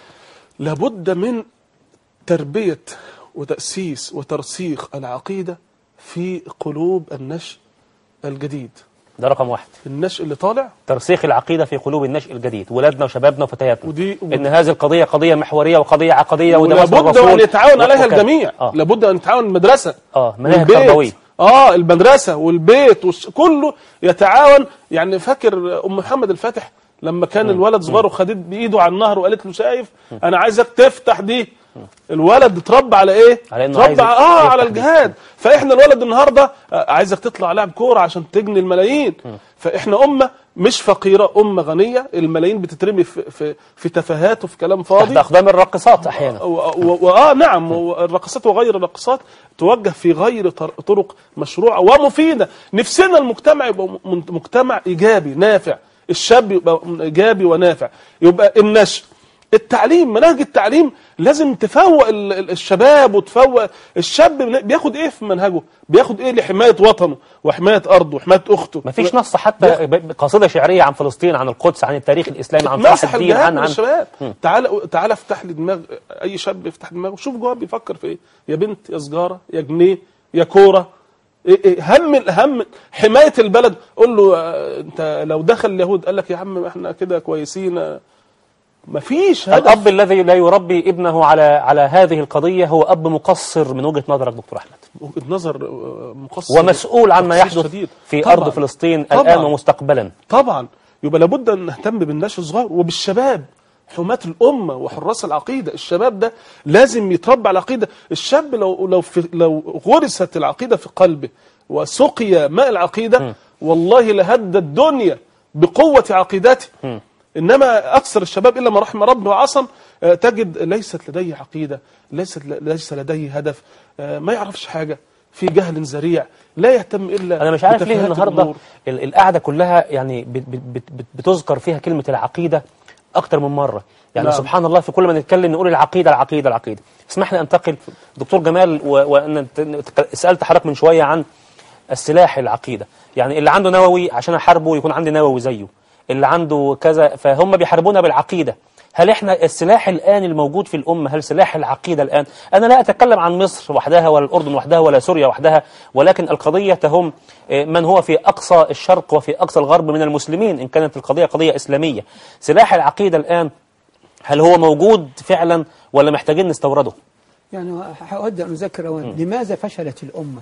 لابد من تربية وتأسيس وترسيخ العقيدة في قلوب النشء الجديد. ده رقم واحد، النشء اللي طالع، ترسيخ العقيدة في قلوب النشء الجديد، ولادنا وشبابنا وفتياتنا، ودي ودي إن هذه القضية قضية محورية وقضية عقدية، وده لابد أن يتعاون عليها الجميع. آه. لابد أن يتعاون المدرسة، اه مناهج تربوية، اه المدرسة والبيت وش... كله يتعاون. يعني فاكر أم محمد الفاتح لما كان م. الولد صغير وخدت بإيده على النهر وقالت له شايف م. أنا عايزك تفتح دي. الولد اتربى على ايه؟ اتربى اه على الجهاد. فاحنا الولد النهارده عايزك تطلع لاعب كوره عشان تجني الملايين. م. فاحنا امه مش فقيره، امه غنيه. الملايين بتترمي في في, في تفاهات وفي كلام فاضي تحت اقدام الراقصات احيانا. واه نعم، الراقصات وغير الراقصات توجه في غير طرق مشروعه ومفيده. نفسنا المجتمع يبقى مجتمع ايجابي نافع، الشاب يبقى ايجابي ونافع، يبقى النشء، التعليم، مناهج التعليم لازم تفوق الشباب وتفوق الشاب. بياخد ايه في منهجه؟ بياخد ايه لحماية وطنه وحماية ارضه وحماية اخته؟ مفيش نص حتى قصيدة شعرية عن فلسطين، عن القدس، عن التاريخ الاسلامي، عن صلاح الدين، عن عن الشباب. تعال تعال افتح لي دماغ اي شاب، يفتح دماغه شوف جواه بيفكر في ايه. يا بنت، يا سجارة، يا جنيه، يا كورة. إيه إيه هم الهم حماية البلد. قول له انت لو دخل اليهود قال لك يا عم احنا كده كويسين. مفيش هدف. الأب الذي لا يربي ابنه على على هذه القضية هو أب مقصر من وجهة نظرك دكتور أحمد. وجهة نظر مقصر ومسؤول عما يحدث شديد. في طبعًا. أرض فلسطين طبعًا. الآن ومستقبلا. طبعا يبقى لابد أن نهتم بالنشء الصغير وبالشباب، حماة الأمة وحراس العقيدة. الشباب ده لازم يتربى على العقيدة. الشاب لو لو في لو غرست العقيدة في قلبه وسقي ماء العقيدة م. والله لهد الدنيا بقوة عقيدته. م. إنما أكثر الشباب إلا ما رحم ربي وعصم تجد ليست لديه عقيدة، ليست ليس لديه هدف، ما يعرفش حاجة، في جهل ذريع، لا يهتم إلا. أنا مش عارف ليه النهاردة القعدة كلها يعني بتذكر فيها كلمة العقيدة أكتر من مرة. يعني نعم. سبحان الله، في كل ما نتكلم نقول العقيدة العقيدة العقيدة. اسمح لي أنتقل دكتور جمال، وأن سألت حضرتك من شوية عن السلاح العقيدة. يعني اللي عنده نووي عشان أحاربه يكون عندي نووي زيه، اللي عنده كذا، فهم بيحاربونا بالعقيدة. هل احنا السلاح الآن الموجود في الأمة هل سلاح العقيدة الآن؟ أنا لا أتكلم عن مصر وحدها ولا الأردن وحدها ولا سوريا وحدها، ولكن القضية تهم من هو في أقصى الشرق وفي أقصى الغرب من المسلمين، إن كانت القضية قضية إسلامية. سلاح العقيدة الآن هل هو موجود فعلا ولا محتاجين نستورده؟ يعني أود أن أذكر لماذا فشلت الأمة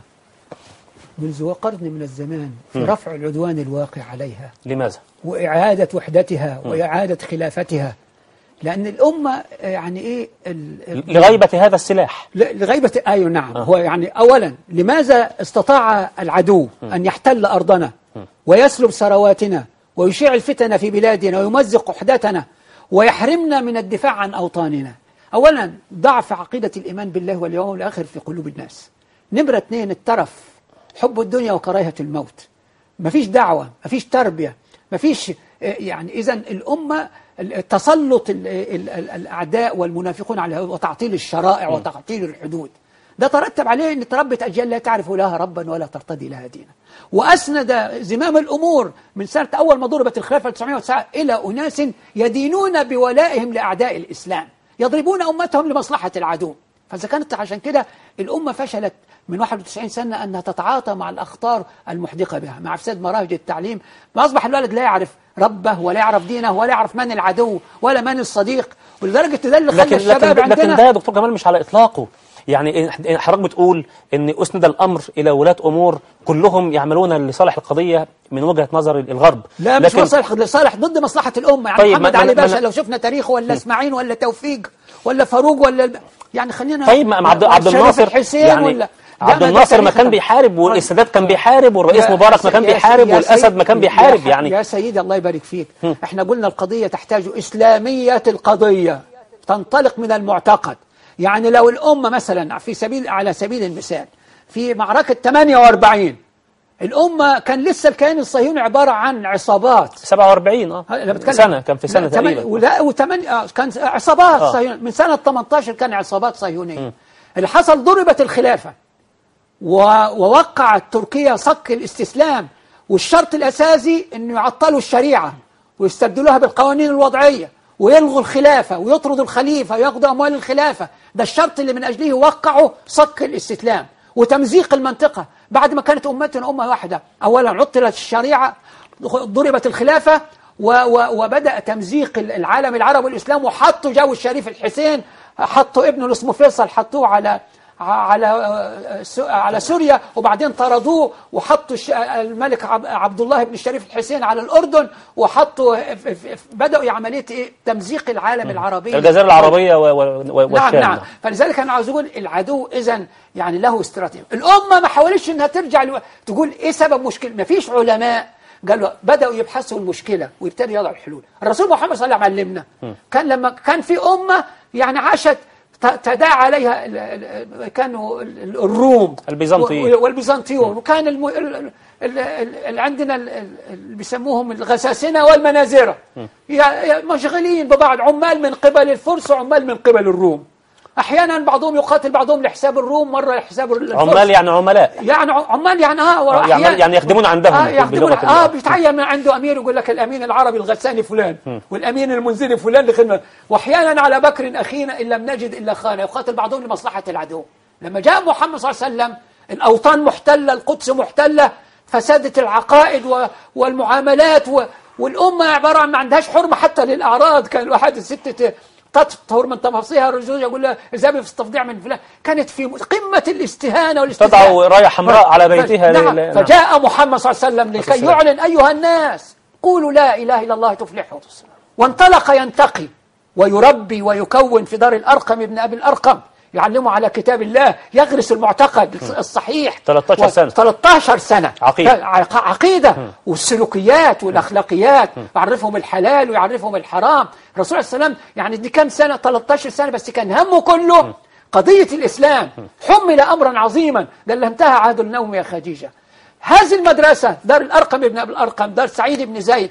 منذ قرن من الزمان في م. رفع العدوان الواقع عليها؟ لماذا؟ وإعادة وحدتها م. وإعادة خلافتها. لأن الأمة يعني إيه ال... لغيبة هذا السلاح. لغيبة أيوة نعم. آه. هو يعني أولا لماذا استطاع العدو م. أن يحتل أرضنا م. ويسلب ثرواتنا ويشيع الفتن في بلادنا ويمزق وحدتنا ويحرمنا من الدفاع عن أوطاننا؟ أولا ضعف عقيدة الإيمان بالله واليوم الآخر في قلوب الناس. نمرة اثنين الترف، حب الدنيا وكراهية الموت. مفيش دعوة، مفيش تربية، مفيش يعني. إذن الأمة تسلط الأعداء والمنافقون عليها وتعطيل الشرائع وتعطيل الحدود. ده ترتب عليه أن تربت أجيال لا تعرف لها ربا ولا ترتضي لها دينا. وأسند زمام الأمور من سنة أول ما ضربت الخلافة تسعمائة وتسعة إلى أناس يدينون بولائهم لأعداء الإسلام، يضربون أمتهم لمصلحة العدو. فإذا كانت عشان كده الأمة فشلت من واحد وتسعين سنة أنها تتعاطى مع الأخطار المحدقة بها، مع إفساد مراهج التعليم، ما أصبح الولد لا يعرف ربه ولا يعرف دينه ولا يعرف من العدو ولا من الصديق، ولدرجة ده اللي خلى الشباب لكن عندنا. لكن ده يا دكتور جمال مش على إطلاقه. يعني حضرتك بتقول ان اسند الامر الى ولاة امور كلهم يعملون لصالح القضيه من وجهه نظر الغرب. لا مش لصالح لصالح ضد مصلحه الامه. يعني طيب محمد علي باشا لو شفنا تاريخه ولا اسماعيل ولا توفيق ولا فاروق ولا يعني خلينا طيب مع عبد الناصر حسين يعني ولا عبد الناصر ما كان بيحارب والسادات كان بيحارب والرئيس مبارك ما كان بيحارب والاسد ما كان بيحارب. يعني يا سيدي الله يبارك فيك، احنا قلنا القضيه تحتاج اسلاميه، القضيه تنطلق من المعتقد. يعني لو الأمة مثلا في سبيل على سبيل المثال في معركة ثمانية وأربعين الأمة كان لسه الكيان الصهيوني عبارة عن عصابات. سبعة وأربعين اه سنة كان في سنة تقريبا ولا وثمان آه كان عصابات آه. صهيونية من سنة ثمانية عشر كان عصابات صهيونية. م. اللي حصل ضربت الخلافة ووقعت تركيا صك الاستسلام، والشرط الأساسي أنه يعطلوا الشريعة ويستبدلوها بالقوانين الوضعية ويلغوا الخلافة ويطردوا الخليفة وياخذوا أموال الخلافة. ده الشرط اللي من أجله وقعوا صك الاستسلام وتمزيق المنطقة بعد ما كانت أمتنا أمة واحدة. أولا عطلت الشريعة، ضربت الخلافة، و و وبدأ تمزيق العالم العربي والإسلام، وحطوا جو الشريف الحسين، حطوا ابنه اللي اسمه فيصل حطوه على على على سوريا، وبعدين طردوه وحطوا الملك عبد الله بن الشريف الحسين على الأردن، وحطوا بدأوا عملية إيه؟ تمزيق العالم العربي، الجزيرة العربية والشام. نعم نعم. فلذلك أنا عاوز أقول العدو إذن يعني له استراتيجية. الأمة ما حاولتش إنها ترجع لو... تقول إيه سبب مشكلة. ما فيش علماء قالوا بدأوا يبحثوا المشكلة ويبتدوا يضعوا الحلول. الرسول محمد صلى الله عليه وسلم علمنا كان لما كان في أمة يعني عاشت تداعى عليها كانوا الروم البيزنطيين والبيزنطيون، وكان الم... ال... ال... ال... عندنا اللي بيسموهم الغساسنة والمنازرة مشغولين ببعض، عمال من قبل الفرس وعمال من قبل الروم. أحيانا بعضهم يقاتل بعضهم لحساب الروم، مرة لحساب الفرس. عمال يعني عملاء يعني عمال يعني اه يعني, يعني يخدمون عندهم آه يخدمون اه بيتعين عنده أمير يقول لك الأمين العربي الغساني فلان م. والأمين المنزلي فلان لخدمة. وأحيانا على بكر أخينا إن لم نجد إلا خانة، يقاتل بعضهم لمصلحة العدو. لما جاء محمد صلى الله عليه وسلم الأوطان محتلة، القدس محتلة، فسادت العقائد و... والمعاملات و... والأمة عبارة عن ما عندهاش حرمة حتى للأعراض. كان الواحد الست تطهر من تفاصيلها، الرجل يقول لها اذهبي في التفضيع من فلان. كانت في قمة الاستهانة والاستهزاء، تضع راية حمراء على بيتها. ف... نعم. ل... فجاء محمد صلى الله عليه وسلم لكي يعلن أيها الناس قولوا لا إله إلا الله تفلحوا، وانطلق ينتقي ويربي ويكون في دار الأرقم ابن أبي الأرقم، يعلمه على كتاب الله، يغرس المعتقد الصحيح. ثلاثة عشر سنة ثلاثة عشر سنة عقيدة, عقيدة والسلوكيات والأخلاقيات، يعرفهم الحلال ويعرفهم الحرام. الرسول صلى الله عليه وسلم يعني دي كم سنة؟ ثلاثة عشر سنة، بس كان همه كله قضية الإسلام. حمل أمرا عظيما، قال له انتهى عهد النوم يا خديجة. هذه المدرسة دار الأرقم ابن أبي الأرقم، دار سعيد بن زيد،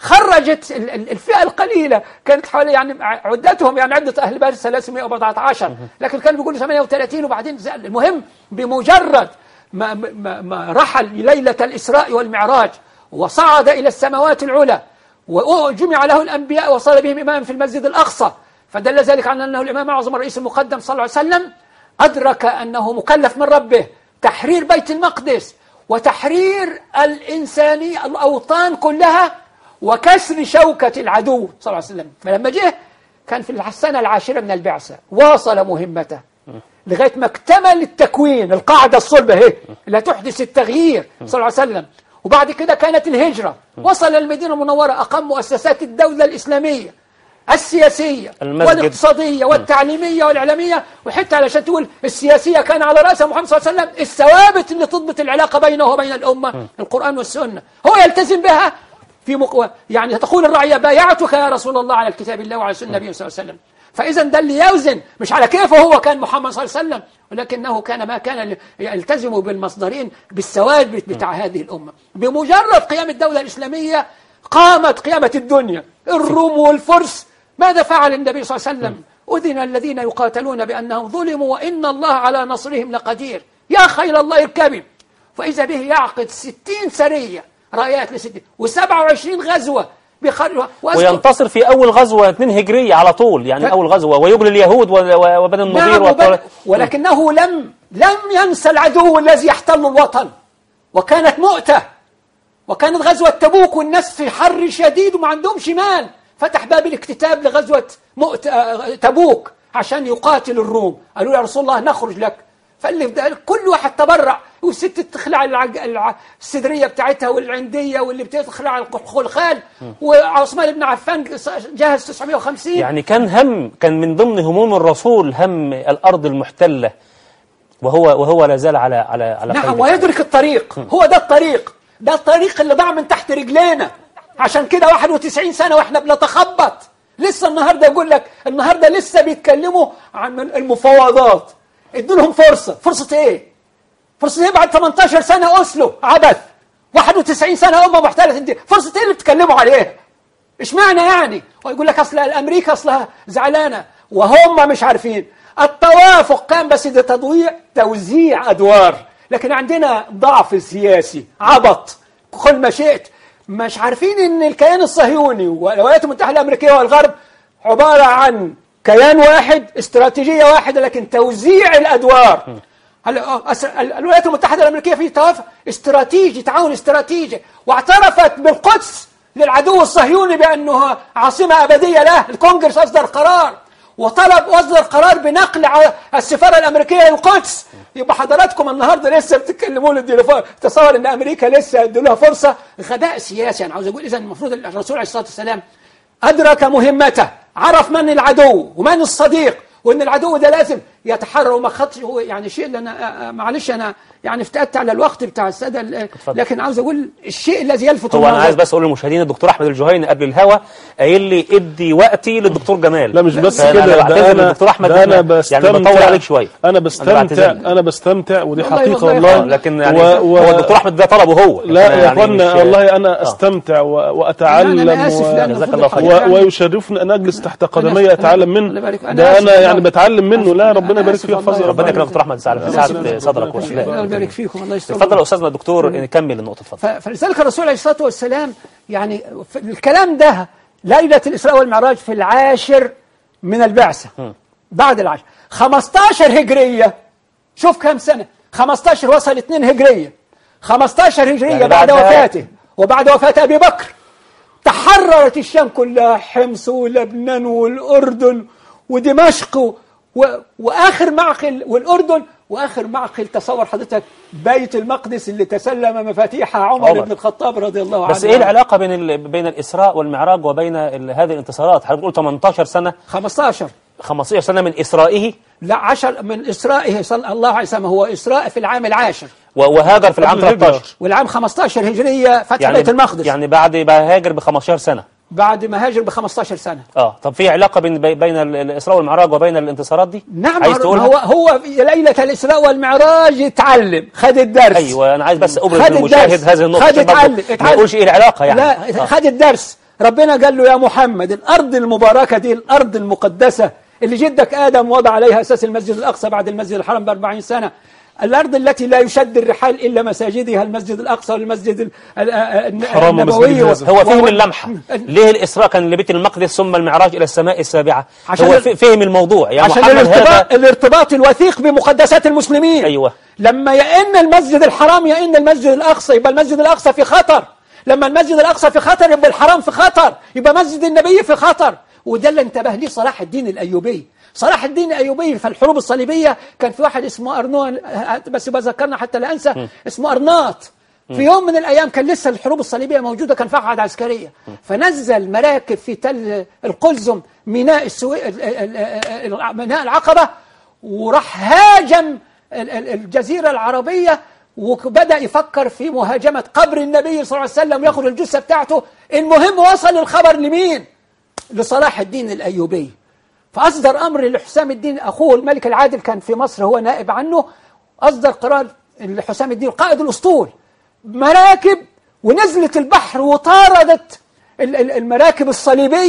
خرجت الفئة القليلة، كانت حوالي يعني عدتهم يعني عدة أهل بلد ثلاثمائة وأربعة عشر، لكن كانوا بيقولوا ثمانية وثلاثين وبعدين زال. المهم بمجرد ما, ما, ما رحل ليلة الإسراء والمعراج وصعد إلى السماوات العلى وجمع له الأنبياء وصلى بهم إمام في المسجد الأقصى، فدل ذلك على أنه الإمام الأعظم الرئيس المقدم صلى الله عليه وسلم أدرك أنه مكلف من ربه تحرير بيت المقدس وتحرير الإنسانية الأوطان كلها وكسر شوكة العدو صلى الله عليه وسلم. فلما جه كان في السنة العاشرة من البعثة واصل مهمته لغاية ما اكتمل التكوين، القاعدة الصلبة هي اللي تحدث التغيير صلى الله عليه وسلم. وبعد كده كانت الهجرة، وصل المدينة المنورة، أقام مؤسسات الدولة الإسلامية السياسية والاقتصادية والتعليمية والإعلامية، وحتى علشان تقول السياسية كان على رأسها محمد صلى الله عليه وسلم. الثوابت اللي تضبط العلاقة بينه وبين الأمة القرآن والسنة هو يلتزم بها في مقوى. يعني تقول الرعية بايعتك يا رسول الله على الكتاب الله وعلى سنة النبي صلى الله عليه وسلم. فإذا ده اللي يوزن، مش على كيفه هو كان محمد صلى الله عليه وسلم، ولكنه كان ما كان يلتزم بالمصدرين بالثوابت بتاع هذه الأمة. بمجرد قيام الدولة الإسلامية قامت قيامة الدنيا. الروم والفرس ماذا فعل النبي صلى الله عليه وسلم أذن الذين يقاتلون بأنهم ظلموا وإن الله على نصرهم لقدير، يا خيل الله اركبي. فإذا به يعقد ستين سرية رايات لستين وسبعة وعشرين غزوة وينتصر في أول غزوة اثنين هجرية على طول، يعني ف... أول غزوة، ويجلي اليهود وبني النضير. نعم وبن... ولكنه لم لم ينسى العدو الذي يحتل الوطن، وكانت مؤتة، وكانت غزوة تبوك والناس في حر شديد وما عندهم شمال، فتح باب الاكتتاب لغزوة مؤتة تبوك عشان يقاتل الروم. قالوا يا رسول الله نخرج لك، فاللي كل واحد تبرع، والست تخلع السدرية بتاعتها والعندية، واللي بتخلع الخلخال، وعثمان بن عفان جهز تسعمائة وخمسين. يعني كان هم كان من ضمن هموم الرسول هم الأرض المحتلة، وهو وهو لا زال على على على نعم، ويدرك الطريق. هو ده الطريق، ده الطريق اللي ضاع من تحت رجلينا. عشان كده واحد وتسعين سنة واحنا بنتخبط. لسه النهارده يقول لك النهارده لسه بيتكلموا عن المفاوضات. ادوا لهم فرصة، فرصة ايه؟ فرصة ايه بعد ثمانية عشر سنة أوسلو عبث، واحد وتسعين سنة أمة محتلة، فرصة ايه اللي بتتكلموا عليها؟ اشمعنى يعني؟ ويقول لك أصل الأمريكا أصلها زعلانة، وهم مش عارفين. التوافق كان بس ده تضويع توزيع أدوار، لكن عندنا ضعف سياسي، عبط، كل ما شئت. مش عارفين ان الكيان الصهيوني والولايات المتحدة الأمريكية والغرب عبارة عن كيان واحد، استراتيجية واحدة، لكن توزيع الأدوار. الولايات المتحدة الأمريكية في توافق استراتيجي، تعاون استراتيجي، واعترفت بالقدس للعدو الصهيوني بأنه عاصمة أبدية له. الكونجرس أصدر قرار، وطلب أصدر قرار بنقل السفارة الأمريكية للقدس. يبقى حضراتكم النهاردة لسه بتتكلموا للديلفون، تصور أن أمريكا لسه ادوا لها فرصة. غباء سياسي. أنا عاوز أقول إذا المفروض الرسول عليه الصلاة والسلام أدرك مهمته، عرف من العدو ومن الصديق، وان العدو ده لازم يتحرر وما خطش. هو يعني شيء اللي انا معلش انا يعني افتقدت على الوقت بتاع الساده، لكن عاوز اقول الشيء الذي يلفت هو انا عايز بس اقول للمشاهدين الدكتور احمد الجهيني قبل الهوا قايل لي ادي وقتي للدكتور جمال. لا مش بس كده، ده انا الدكتور احمد انا بستمتع، يعني بطول عليك شويه. انا بستمتع انا بستمتع ودي حقيقه والله. لكن يعني و... و... هو الدكتور احمد ده طلبه هو. لا يا اخوانا يعني والله انا استمتع واتعلم و... ويشرفني ان اجلس تحت قدمي اتعلم منه. ده انا يعني بتعلم منه. لا ربنا يبارك فيك، يحفظك، ربنا يكرمك دكتور احمد، سعاده صدرك وشفاك. الله يبارك فيكم، الله يستر. اتفضل يا استاذنا الدكتور، نكمل النقطه. اتفضل. فلذلك الرسول عليه الصلاه والسلام يعني الكلام ده ليله الاسراء والمعراج في العاشر من البعثه، بعد العاشر خمستاشر هجريه. شوف كم سنه، خمستاشر وصل اثنين هجريه، خمستاشر هجريه يعني بعد وفاته وبعد وفاه ابي بكر. تحررت الشام كلها، حمص ولبنان والاردن ودمشق و... واخر معقل والأردن، واخر معقل تصور حضرتك بيت المقدس اللي تسلم مفاتيحها عمر, عمر بن الخطاب رضي الله عنه. بس ايه العلاقه بين ال... بين الاسراء والمعراج وبين ال... هذه الانتصارات؟ حضرتك بتقول ثمانية عشر سنه، خمستاشر خمستاشر سنه من اسرائه. لا عشر من اسرائه صلى الله عليه وسلم، هو اسراء في العام العاشر وهاجر في العام ثلاثة عشر، والعام خمستاشر هجريه فتح يعني بيت المقدس، يعني بعد ما هاجر ب خمستاشر سنه، بعد ما هاجر ب خمستاشر سنه. اه طب في علاقه بين بين الاسراء والمعراج وبين الانتصارات دي؟ نعم. هو هو ليله الاسراء والمعراج اتعلم، خد الدرس. ايوه انا عايز بس ابرز للمشاهد هذه النقطه، خد اتعلم ما يقولش ايه العلاقه يعني. لا آه. خد الدرس. ربنا قال له يا محمد الارض المباركه دي، الارض المقدسه اللي جدك ادم وضع عليها اساس المسجد الاقصى بعد المسجد الحرام ب أربعين سنه، الأرض التي لا يشد الرحال إلا مساجدها، المسجد الأقصى والمسجد النبوي. هو فهم اللمحة. ليه الإسراء كان لبيت المقدس ثم المعراج إلى السماء السابعة؟ هو فهم الموضوع يا عشان محمد. الارتباط, هذا الارتباط الوثيق بمقدسات المسلمين. أيوة. لما يئن المسجد الحرام يئن المسجد الأقصى، يبقى المسجد الأقصى في خطر. لما المسجد الأقصى في خطر يبقى الحرام في خطر، يبقى مسجد النبي في خطر. وده اللي انتبه ليه صلاح الدين الأيوبي. صلاح الدين الأيوبي في الحروب الصليبية كان في واحد اسمه أرنون، بس بذكرنا حتى لا أنسى، م. اسمه أرناط. في يوم من الأيام كان لسه الحروب الصليبية موجودة، كان في قاعدة عسكرية، فنزل مراكب في تل القلزم ميناء السوي... ميناء العقبة، وراح هاجم الجزيرة العربية، وبدأ يفكر في مهاجمة قبر النبي صلى الله عليه وسلم وياخذ الجثة بتاعته. المهم وصل الخبر لمين؟ لصلاح الدين الأيوبي. فأصدر أمر لحسام الدين أخوه الملك العادل، كان في مصر هو نائب عنه، أصدر قرار لحسام الدين قائد الأسطول مراكب، ونزلت البحر وطاردت المراكب الصليبية،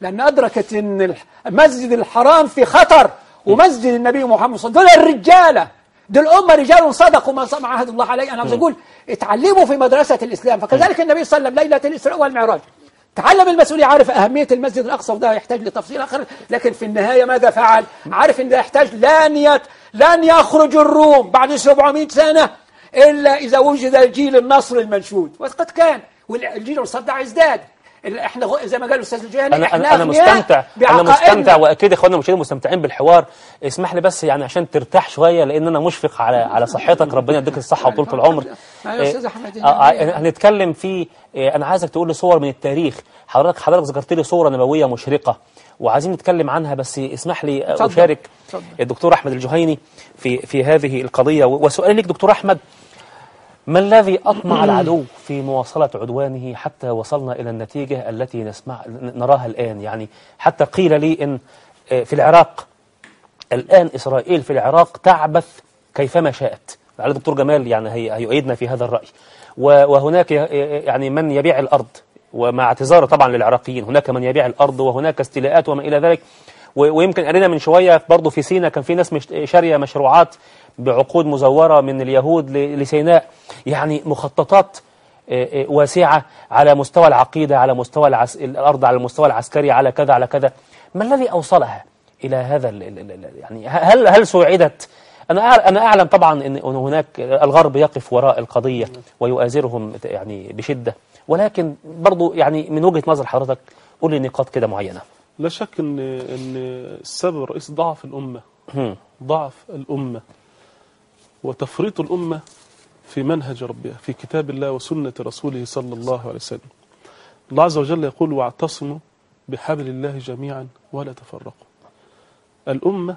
لأن أدركت أن المسجد الحرام في خطر، ومسجد النبي محمد صلى الله عليه وسلم دول الرجالة، دول أمة رجال صدقوا ما عهد الله عليه. أنا عاوز أقول اتعلموا في مدرسة الإسلام. فكذلك النبي صلى الله عليه وسلم ليلة الإسراء والمعراج تعلم المسؤولية، عارف أهمية المسجد الأقصى، وده يحتاج لتفصيل آخر، لكن في النهاية ماذا فعل؟ عارف أن ده يحتاج لن يت... لن يخرج الروم بعد سبعمائة سنة إلا إذا وجد الجيل النصر المنشود، وقد كان، والجيل المصدع ازداد. احنا زي ما قال الاستاذ الجهني انا احنا انا مستمتع انا بعقائدنا. مستمتع واكيد اخواننا المشاهدين مستمتعين بالحوار. اسمح لي بس يعني عشان ترتاح شويه، لان انا مشفق على على صحتك، ربنا يديك الصحه وطولة العمر. يا استاذ احمد هنتكلم في، انا عايزك تقول لي صور من التاريخ. حضرتك حضرتك ذكرت لي صوره نبويه مشرقه وعايزين نتكلم عنها، بس اسمح لي اشارك الدكتور احمد الجهيني في في هذه القضيه. وسؤالي لك دكتور احمد، ما الذي أطمع العدو في مواصلة عدوانه حتى وصلنا إلى النتيجة التي نسمع نراها الآن؟ يعني حتى قيل لي إن في العراق الآن إسرائيل في العراق تعبث كيفما شاءت. على الدكتور جمال يعني هيؤيدنا في هذا الرأي. وهناك يعني من يبيع الأرض، ومع اعتذاره طبعا للعراقيين، هناك من يبيع الأرض وهناك استيلاءات وما إلى ذلك. ويمكن قرينا من شوية برضه في سيناء كان في ناس شارية مشروعات بعقود مزورة من اليهود لسيناء. يعني مخططات واسعة على مستوى العقيدة، على مستوى العس... الأرض، على المستوى العسكري، على كذا على كذا. ما الذي أوصلها إلى هذا ال... يعني هل هل سوعدت؟ أنا أنا أعلم طبعا أن هناك الغرب يقف وراء القضية ويؤازرهم يعني بشدة، ولكن برضو يعني من وجهة نظر حضرتك قول لي نقاط كده معينة. لا شك أن أن السبب الرئيسي ضعف الأمة، ضعف الأمة وتفريط الأمة في منهج ربها في كتاب الله وسنة رسوله صلى الله عليه وسلم. الله عز وجل يقول: واعتصموا بحبل الله جميعا ولا تفرقوا. الأمة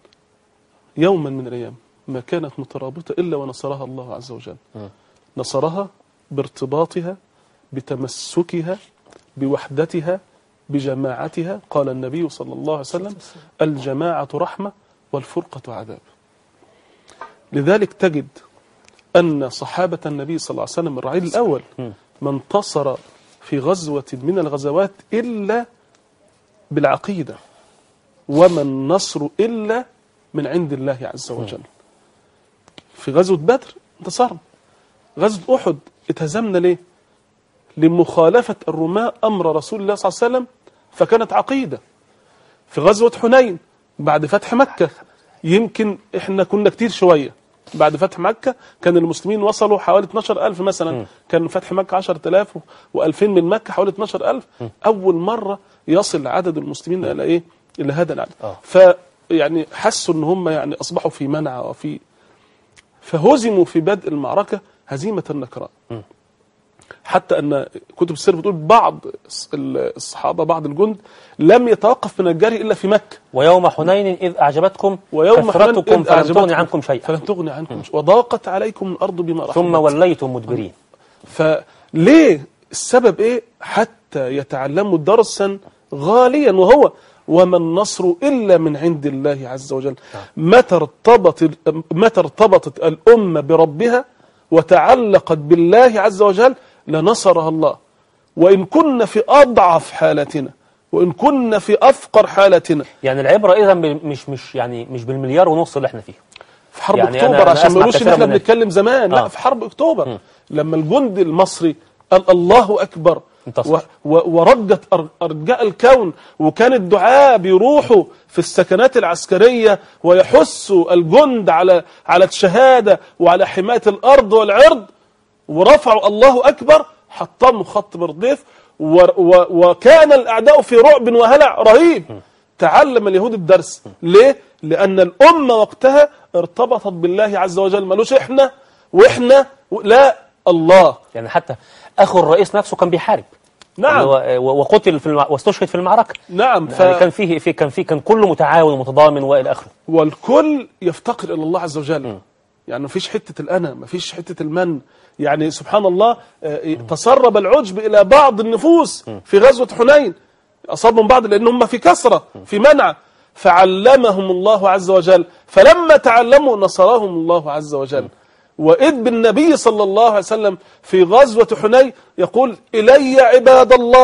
يوما من الأيام ما كانت مترابطة إلا ونصرها الله عز وجل. نصرها بارتباطها، بتمسكها، بوحدتها، بجماعتها. قال النبي صلى الله عليه وسلم: الجماعة رحمة والفرقة عذاب. لذلك تجد أن صحابة النبي صلى الله عليه وسلم الرعيل الأول ما انتصر في غزوة من الغزوات إلا بالعقيدة، وما النصر إلا من عند الله عز وجل. في غزوة بدر انتصرنا، غزوة أحد اتهزمنا ليه؟ لمخالفة الرماة أمر رسول الله صلى الله عليه وسلم، فكانت عقيدة. في غزوة حنين بعد فتح مكة، يمكن احنا كنا كتير شوية، بعد فتح مكة كان المسلمين وصلوا حوالي اثناشر ألف مثلا، م. كان فتح مكة عشرة آلاف وألفين من مكة حوالي اثناشر ألف. م. أول مرة يصل عدد المسلمين إلى إيه؟ إلى هذا العدد. أوه. فيعني حسوا إن هم يعني أصبحوا في منع وفي فهزموا في بدء المعركة هزيمة نكراء. حتى أن كتب السير بتقول بعض الصحابة بعض الجند لم يتوقف من الجري إلا في مكة. ويوم حنين إذ أعجبتكم كثرتكم فلم تغني عنكم شيئا فلم تغني عنكم شيئا وضاقت عليكم الأرض بما رحبت ثم وليتم مدبرين. فليه؟ السبب إيه؟ حتى يتعلموا درسا غاليا، وهو وما النصر إلا من عند الله عز وجل. متى ارتبطت متى ارتبطت الأمة بربها وتعلقت بالله عز وجل لنصرها الله. وإن كنا في أضعف حالتنا، وإن كنا في أفقر حالتنا. يعني العبرة إذا مش مش يعني مش بالمليار ونص اللي احنا فيه في حرب يعني أكتوبر، عشان ما نقولوش إن احنا بنتكلم زمان. آه. لا، في حرب أكتوبر م. لما الجند المصري قال الله أكبر و و ورجت أرجاء الكون، وكان الدعاء بيروحوا في السكنات العسكرية ويحثوا الجند على على الشهادة وعلى حماية الأرض والعرض، ورفعوا الله أكبر، حطموا خط برديف، وكان الأعداء في رعب وهلع رهيب. تعلم اليهود الدرس. ليه؟ لأن الأمة وقتها ارتبطت بالله عز وجل، مالوش إحنا وإحنا لا الله. يعني حتى أخو الرئيس نفسه كان بيحارب. نعم. وقتل في المع... واستشهد في المعركة. نعم. ف... يعني كان فيه في كان فيه كان كله متعاون ومتضامن وإلى آخره. والكل يفتقر إلى الله عز وجل. م. يعني مفيش حتة الأنا، مفيش حتة المن. يعني سبحان الله تسرب العجب إلى بعض النفوس في غزوة حنين، أصابهم بعض لأنهم في كسرة في منع، فعلمهم الله عز وجل، فلما تعلموا نصرهم الله عز وجل. وإذ بالنبي صلى الله عليه وسلم في غزوة حنين يقول: إلي عباد الله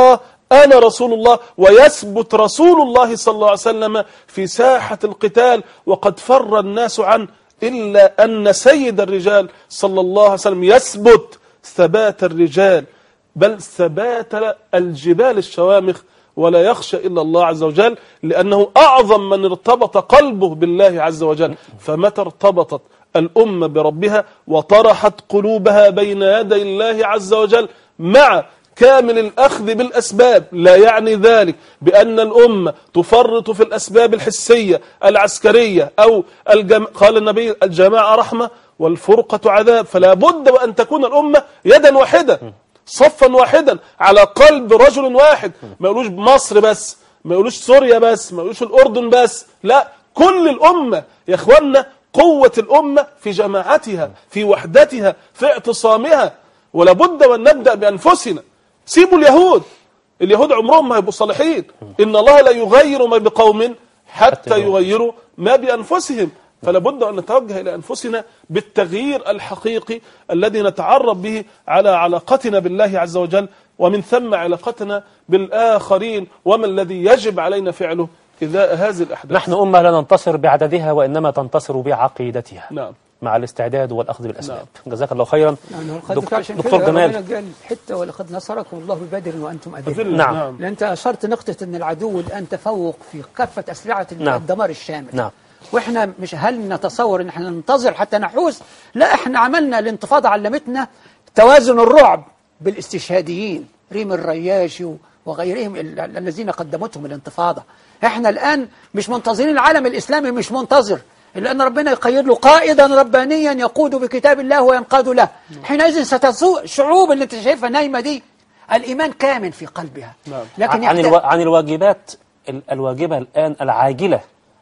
أنا رسول الله، ويثبت رسول الله صلى الله عليه وسلم في ساحة القتال وقد فر الناس عنه، إلا أن سيد الرجال صلى الله عليه وسلم يثبت ثبات الرجال، بل ثبات الجبال الشوامخ، ولا يخشى إلا الله عز وجل، لأنه أعظم من ارتبط قلبه بالله عز وجل. فمتى ارتبطت الأمة بربها وطرحت قلوبها بين يدي الله عز وجل مع كامل الأخذ بالأسباب، لا يعني ذلك بأن الأمة تفرط في الأسباب الحسية العسكرية أو الجم... قال النبي الجماعة رحمة والفرقة عذاب، فلا بد وأن تكون الأمة يدا واحدة صفا واحدا على قلب رجل واحد. ما يقولوش مصر بس، ما يقولوش سوريا بس، ما يقولوش الأردن بس، لا، كل الأمة يا إخوانا. قوة الأمة في جماعتها، في وحدتها، في اعتصامها. ولا بد وأن نبدأ بأنفسنا. سيبوا اليهود، اليهود عمرهم ما هيبقوا صالحين. إن الله لا يغير ما بقوم حتى يغيروا ما بأنفسهم. فلا بد أن نتوجه إلى أنفسنا بالتغيير الحقيقي الذي نتعرف به على علاقتنا بالله عز وجل، ومن ثم علاقتنا بالآخرين، وما الذي يجب علينا فعله إذا هذه الأحداث. نحن أمة لا ننتصر بعددها، وإنما تنتصر بعقيدتها. نعم. مع الاستعداد والأخذ بالأسباب. نعم. جزاك الله خيرا. يعني دكتور, دكتور جمال، قال حتى ولقد نصركم الله ببدر وأنتم أذلة. نعم. لأن أنت أشرت نقطة أن العدو الآن تفوق في كافة أسلحة نعم. الدمار الشامل. نعم. وإحنا مش هل نتصور أن احنا ننتظر حتى نحوز؟ لا، إحنا عملنا الانتفاضة، علمتنا توازن الرعب بالاستشهاديين ريم الرياشي وغيرهم الذين قدمتهم الانتفاضة. إحنا الآن مش منتظرين، العالم الإسلامي مش منتظر إلا أن ربنا يقيد له قائدا ربانيا يقود بكتاب الله وينقاد له. حينئذ ستسوء الشعوب اللي انت شايفها نايمة دي الإيمان كامن في قلبها. لكن عن, الو... عن الواجبات الواجبة الآن العاجلة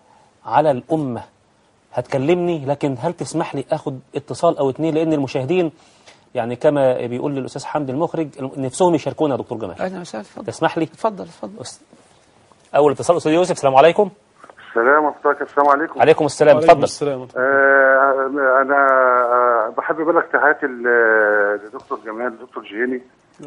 على الأمة هتكلمني، لكن هل تسمح لي أخذ اتصال أو اتنين، لأن المشاهدين يعني كما بيقول لي الأستاذ حمد المخرج نفسهم يشاركونا يا دكتور جمال. أهلا وسهلا. تفضل. تسمح لي؟ تفضل تفضل. أول اتصال أستاذ يوسف. السلام عليكم. السلام عليكم. السلام عليكم. عليكم السلام. اتفضل. آه أنا آه بحب أبلغ تحياتي لدكتور جمال دكتور جيني،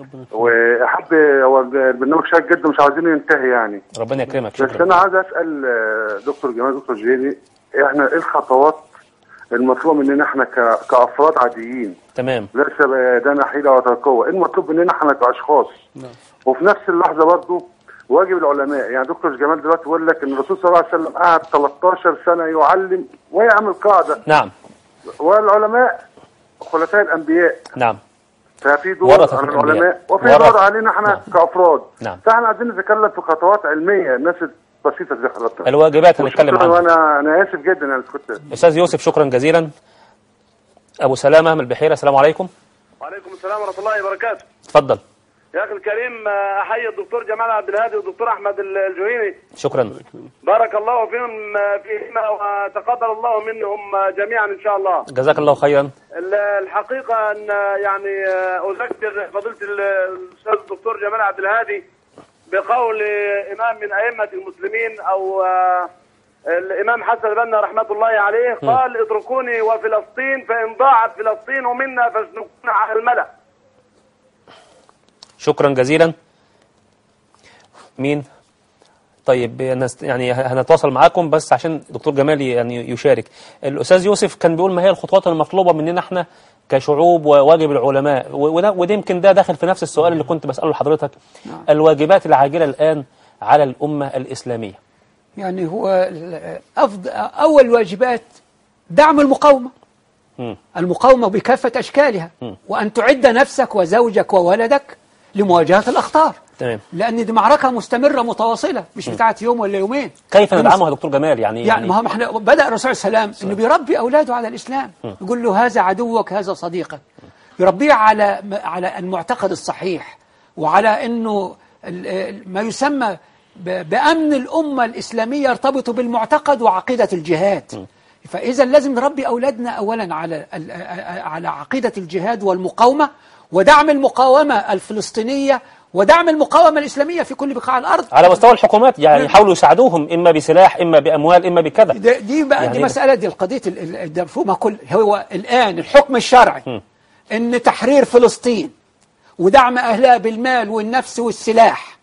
وأحب هو البرنامج شيق جدا، مش عاوزين ينتهي يعني. ربنا يكرمك. شكرا. بس أنا عايز أسأل دكتور جمال دكتور جيني، إحنا إيه الخطوات المطلوب مننا إحنا كأفراد عاديين؟ تمام. ليس بيدنا حيلة ولا قوة، إيه المطلوب مننا إحنا كأشخاص؟ نعم. وفي نفس اللحظة برضه واجب العلماء. يعني دكتور جمال دلوقتي بيقول لك ان الرسول صلى الله عليه وسلم قعد ثلاثة عشر سنه يعلم ويعمل قاعده. نعم. والعلماء خلفاء الانبياء. نعم. ففي دور على العلماء وفي دور علينا احنا نعم. كافراد. نعم. فاحنا عايزين نتكلم في خطوات علميه الناس بسيطه زي حضرتك. الواجبات هنتكلم عنها. وانا انا اسف جدا انا كنت. استاذ يوسف شكرا جزيلا. ابو سلامه من البحيره. السلام عليكم. وعليكم السلام ورحمه الله وبركاته. اتفضل. يا أخي الكريم، أحيي الدكتور جمال عبد الهادي والدكتور أحمد الجويني. شكرا. بارك الله فيهم فيهما وتقبل الله منهم جميعا إن شاء الله. جزاك الله خيرا. الحقيقة أن يعني أذكر فضيلة الأستاذ الدكتور جمال عبد الهادي بقول إمام من أئمة المسلمين أو الإمام حسن البنا رحمة الله عليه قال: اتركوني وفلسطين فإن ضاعت فلسطين منا فاسلكونا على الملأ. شكرا جزيلا. مين؟ طيب يعني هنتواصل معاكم بس عشان دكتور جمال يعني يشارك. الأستاذ يوسف كان بيقول ما هي الخطوات المطلوبة مننا احنا كشعوب وواجب العلماء، وده وده يمكن ده داخل في نفس السؤال اللي كنت بسأله لحضرتك. الواجبات العاجلة الآن على الأمة الإسلامية. يعني هو أفضل أول واجبات دعم المقاومة. م. المقاومة بكافة أشكالها. م. وأن تعد نفسك وزوجك وولدك لمواجهة الأخطار. تمام. لأن دي معركة مستمرة متواصلة مش بتاعت يوم ولا يومين. كيف ندعمها يا دكتور جمال؟ يعني يعني ما هو احنا بدأ الرسول صلى الله عليه وسلم إنه بيربي أولاده على الإسلام. م. يقول له هذا عدوك هذا صديقك. يربيه على على المعتقد الصحيح وعلى إنه ما يسمى بأمن الأمة الإسلامية يرتبط بالمعتقد وعقيدة الجهاد. م. فإذا لازم نربي أولادنا أولا على على عقيدة الجهاد والمقاومة ودعم المقاومة الفلسطينية ودعم المقاومة الإسلامية في كل بقاع الأرض على مستوى الحكومات. يعني يحاولوا يساعدوهم إما بسلاح إما بأموال إما بكذا. دي بقى يعني دي مسألة دي القضية المفهومة كل هو الآن الحكم الشرعي م. إن تحرير فلسطين ودعم أهلها بالمال والنفس والسلاح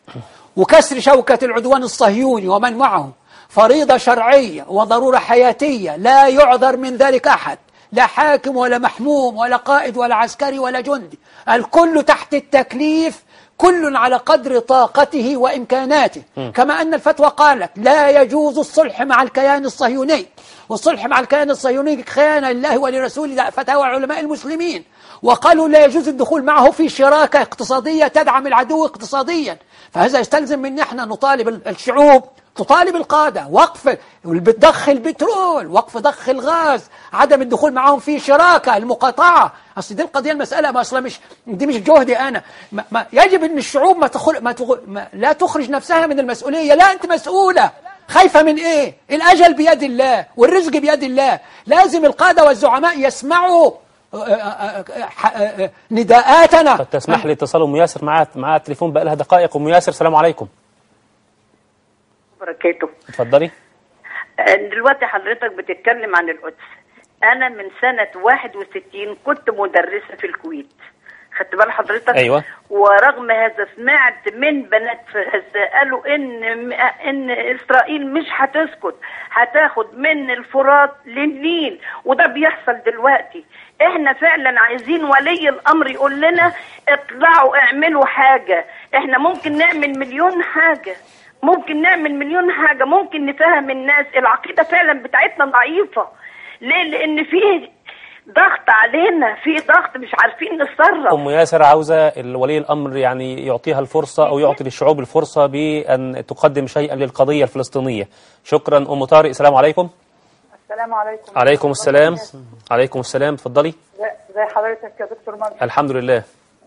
وكسر شوكة العدوان الصهيوني ومن معه فريضة شرعية وضرورة حياتية لا يعذر من ذلك أحد، لا حاكم ولا محموم ولا قائد ولا عسكري ولا جندي، الكل تحت التكليف، كل على قدر طاقته وإمكاناته. م. كما أن الفتوى قالت لا يجوز الصلح مع الكيان الصهيوني، والصلح مع الكيان الصهيوني خيانة لله ولرسوله، فتاوى علماء المسلمين، وقالوا لا يجوز الدخول معه في شراكة اقتصادية تدعم العدو اقتصاديا. فهذا يستلزم من احنا نطالب الشعوب، تطالب القادة وقف ضخ البترول، وقف ضخ الغاز، عدم الدخول معهم في شراكة، المقاطعة. أصل دي القضية المسألة ما أصلا مش دي مش جهدي أنا، ما ما يجب أن الشعوب ما تخل ما, تخل ما لا تخرج نفسها من المسؤولية. لا أنت مسؤولة، خايفة من إيه؟ الأجل بيد الله والرزق بيد الله. لازم القادة والزعماء يسمعوا نداءاتنا. قد تسمح لي اتصال أم ياسر معها معها التليفون بقى لها دقائق. أم ياسر السلام عليكم. بركاته. اتفضلي. دلوقتي حضرتك بتتكلم عن القدس. أنا من سنة واحد وستين كنت مدرسة في الكويت، خدت بال حضرتك؟ أيوة. ورغم هذا سمعت من بنات في غزة قالوا إن إن إسرائيل مش هتسكت، هتاخد من الفرات للنيل، وده بيحصل دلوقتي. إحنا فعلا عايزين ولي الأمر يقول لنا اطلعوا اعملوا حاجة. إحنا ممكن نعمل مليون حاجة، ممكن نعمل مليون حاجة، ممكن نفهم الناس. العقيدة فعلا بتاعتنا ضعيفة. ليه؟ لأن فيه ضغط علينا، في ضغط مش عارفين نتصرف. أم ياسر عاوزة ولي الأمر يعني يعطيها الفرصة أو يعطي للشعوب الفرصة بأن تقدم شيئا للقضية الفلسطينية. شكرا. أم طارق السلام عليكم. السلام عليكم. عليكم السلام. عليكم السلام. اتفضلي. زي حضرتك يا دكتور مرحبا. الحمد لله.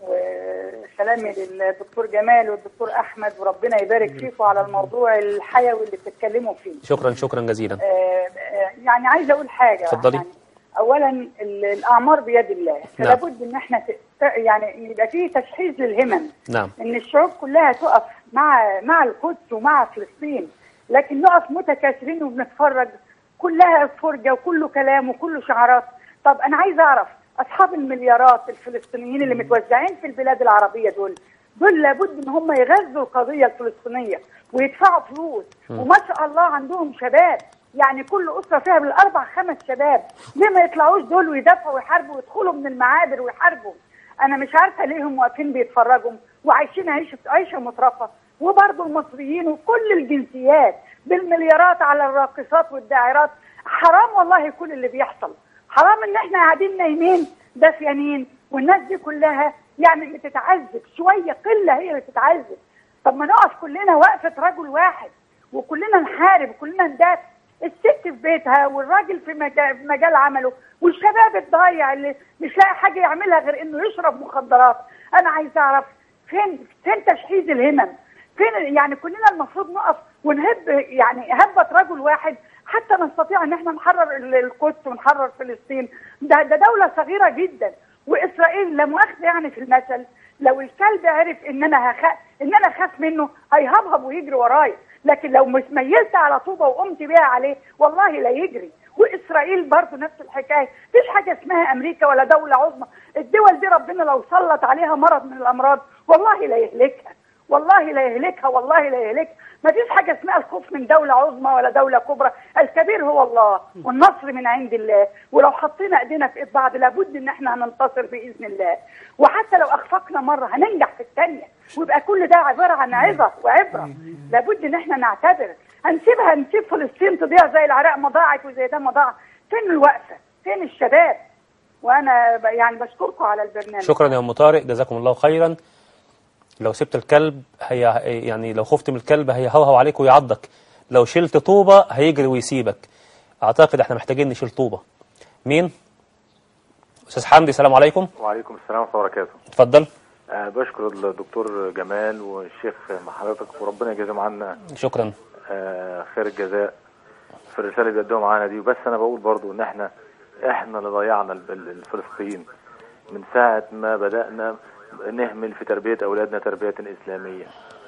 وسلامي للدكتور جمال والدكتور أحمد، وربنا يبارك فيكم على الموضوع الحيوي اللي بتتكلموا فيه. شكرا شكرا جزيلا. آه يعني عايزة أقول حاجة. اتفضلي. يعني اولا الاعمار بيد الله، فلا بد ان احنا يعني يبقى فيه تشحيذ للهمم. نعم. ان الشعوب كلها تقف مع مع القدس ومع فلسطين، لكن نقف متكاثرين وبنتفرج كلها فرجه وكله كلام وكله شعارات. طب انا عايز اعرف اصحاب المليارات الفلسطينيين اللي متوزعين في البلاد العربيه دول دول لابد ان هم يغذوا القضيه الفلسطينيه ويدفعوا فلوس، وما شاء الله عندهم شباب، يعني كل أسرة فيها بالأربع خمس شباب. ليه ما يطلعوش دول ويدافعوا ويحاربوا ويدخلوا من المعابر ويحاربوا؟ أنا مش عارفة ليه هم واقفين بيتفرجوا وعايشين عيشة عيشة مترفة. وبرضه المصريين وكل الجنسيات بالمليارات على الراقصات والداعرات. حرام والله كل اللي بيحصل، حرام إن إحنا قاعدين نايمين دافيانين والناس دي كلها يعني بتتعذب. شوية قلة هي اللي بتتعذب. طب ما نقف كلنا وقفة رجل واحد وكلنا نحارب وكلنا ندافع. الست في بيتها والراجل في مجال, في مجال عمله، والشباب الضايع اللي مش لاقي حاجه يعملها غير انه يشرب مخدرات. انا عايز اعرف فين فين تشحيذ الهمم؟ فين يعني كلنا المفروض نقف ونهب يعني هبه رجل واحد حتى نستطيع ان احنا نحرر القدس ونحرر فلسطين. ده ده دوله صغيره جدا. واسرائيل لا مؤاخذه يعني في المثل، لو الكلب عرف ان انا هخ... ان انا اخاف منه هيهبهب ويجري ورايا، لكن لو مش ميلت على طوبه وقمت بيها عليه والله لا يجري. واسرائيل برضه نفس الحكايه. مفيش حاجه اسمها امريكا ولا دوله عظمى. الدول دي ربنا لو سلط عليها مرض من الامراض والله لا يهلكها، والله لا يهلكها، والله لا يهلكها. مفيش حاجه اسمها الخوف من دوله عظمى ولا دوله كبرى. الكبير هو الله والنصر من عند الله. ولو حطينا ايدينا في ايد بعض لابد ان احنا هننتصر باذن الله. وحتى لو اخفقنا مره هننجح في الثانيه، ويبقى كل ده عباره عن عظه وعبره. لابد ان احنا نعتبر. هنسيبها نسيب فلسطين تضيع زي العراق ما ضاعت وزي ده ما ضاع؟ فين الوقفه؟ فين الشباب؟ وانا يعني بشكركم على البرنامج. شكرا يا ام طارق، جزاكم الله خيرا. لو سبت الكلب هي يعني لو خفت من الكلب هيهوهو عليك ويعضك، لو شلت طوبه هيجري ويسيبك. اعتقد احنا محتاجين نشيل طوبه. مين؟ استاذ حمدي السلام عليكم. وعليكم السلام ورحمه الله وبركاته. اتفضل. أه بشكر الدكتور جمال والشيخ مع حضرتك وربنا يجازيهم عنا شكرا أه خير الجزاء في الرساله اللي بيقدموها معانا دي. وبس انا بقول برضو ان احنا احنا اللي ضيعنا الفلسطين من ساعه ما بدانا نهمل في تربيه اولادنا تربيه اسلاميه.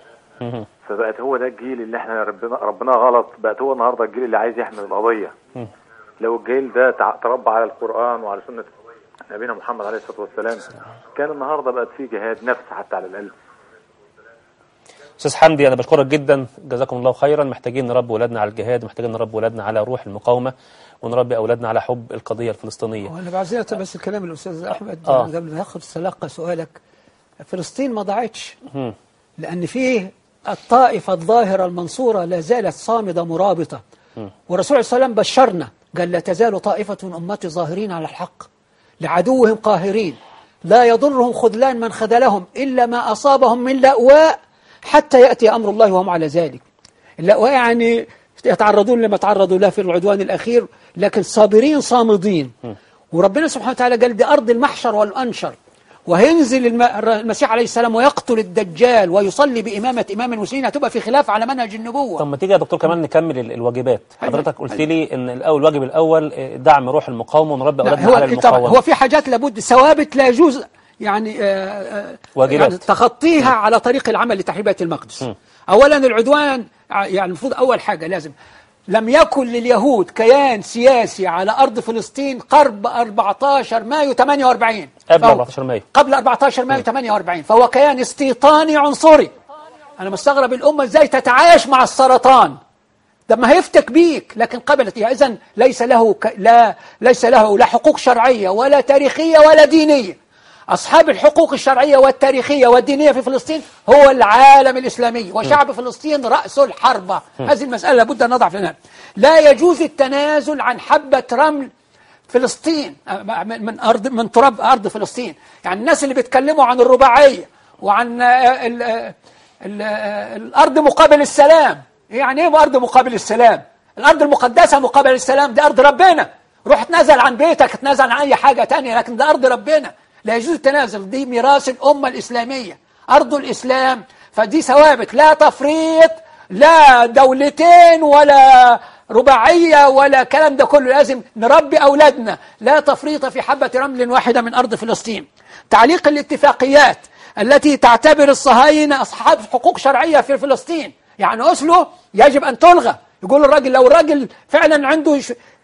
فبقت هو ده الجيل اللي احنا ربنا ربنا غلط، بقت هو النهارده الجيل اللي عايز يحمل القضيه. لو الجيل ده تربى على القران وعلى سنه نبينا محمد عليه الصلاه والسلام كان النهارده بقت فيه جهاد نفس حتى على الاقل. أستاذ حمدي أنا بشكرك جدا، جزاكم الله خيرا. محتاجين نربي أولادنا على الجهاد، محتاجين نربي أولادنا على روح المقاومة، ونربي أولادنا على حب القضية الفلسطينية. وأنا بعزية بس الكلام الأستاذ أحمد آه. قبل ما ياخذ تلقى سؤالك. فلسطين ما ضاعتش، لأن فيه الطائفة الظاهرة المنصورة لا زالت صامدة مرابطة، والرسول صلى الله عليه وسلم بشرنا قال لا تزال طائفة من أمتي ظاهرين على الحق لعدوهم قاهرين لا يضرهم خذلان من خذلهم إلا ما أصابهم من لأواء حتى يأتي أمر الله وهم على ذلك. اللأواء يعني يتعرضون لما تعرضوا له في العدوان الأخير، لكن صابرين صامدين. وربنا سبحانه وتعالى قال دي أرض المحشر والأنشر، وهينزل المسيح عليه السلام ويقتل الدجال ويصلي بإمامة إمام المسلمين، هتبقى في خلاف على منهج النبوة. طب ما تيجي يا دكتور كمان نكمل الواجبات. حضرتك قلت لي ان الاول الواجب الاول دعم روح المقاومه ونربي اولادنا على المقاومه. هو في حاجات لابد ثوابت لا يجوز يعني واجبات يعني تخطيها م. على طريق العمل لتحرير بيت المقدس. م. اولا العدوان يعني المفروض اول حاجه لازم لم يكن لليهود كيان سياسي على أرض فلسطين قرب أربعة عشر مايو ثمانية وأربعين قبل أربعة عشر مايو قبل أربعة عشر مايو ثمانية وأربعين، فهو كيان استيطاني عنصري. أنا مستغرب الأمة إزاي تتعايش مع السرطان ده ما هيفتك بيك، لكن قبلت إياه. إذن ليس له ك... لا ليس له لا حقوق شرعية ولا تاريخية ولا دينية. أصحاب الحقوق الشرعية والتاريخية والدينية في فلسطين هو العالم الإسلامي، وشعب فلسطين رأس الحربة. هذه المسألة لابد أن نضع في النهاية. لا يجوز التنازل عن حبة رمل فلسطين من أرض من تراب أرض فلسطين. يعني الناس اللي بيتكلموا عن الرباعية وعن ال ال ال الأرض مقابل السلام، يعني إيه أرض مقابل السلام؟ الأرض المقدسة مقابل السلام، دي أرض ربنا. روح تنازل عن بيتك، تنازل عن أي حاجة تانية، لكن ده أرض ربنا، لا يجوز التنازل. دي ميراث الأمة الإسلامية، أرض الإسلام، فدي ثوابت، لا تفريط، لا دولتين ولا رباعية ولا كلام ده كله. لازم نربي أولادنا لا تفريط في حبة رمل واحدة من أرض فلسطين. تعليق الاتفاقيات التي تعتبر الصهاينة أصحاب حقوق شرعية في فلسطين، يعني أوسلو يجب أن تلغى. يقول الراجل لو الراجل فعلا عنده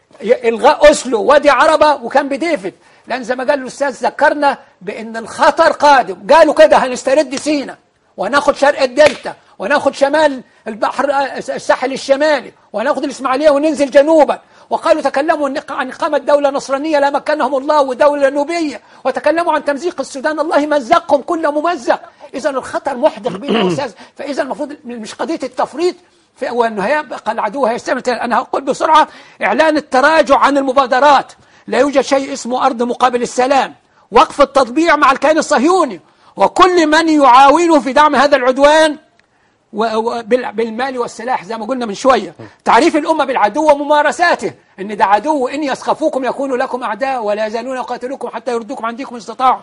إلغاء أوسلو وادي عربة وكان بديفيد، لأن زي ما قال الأستاذ ذكرنا بأن الخطر قادم. قالوا كده هنسترد سينا وناخد شرق الدلتا وناخد شمال البحر الساحل الشمالي وناخد الإسماعيلية وننزل جنوبا، وقالوا تكلموا عن إقامة دولة نصرانية لا مكنهم الله ودولة نوبية، وتكلموا عن تمزيق السودان، الله مزقهم كل ممزق. إذا الخطر محدق بنا أستاذ. فإذا المفروض مش قضية التفريط في وأنه هيبقى العدو هيستمر. أنا هقول بسرعة إعلان التراجع عن المبادرات، لا يوجد شيء اسمه أرض مقابل السلام، وقف التطبيع مع الكيان الصهيوني وكل من يعاونه في دعم هذا العدوان بالمال والسلاح زي ما قلنا من شوية. تعريف الأمة بالعدو وممارساته، إن ده عدو، إن يسخفوكم يكونوا لكم أعداء ولا يزالون يقاتلوكم حتى يردوكم عن دينكم استطاعوا.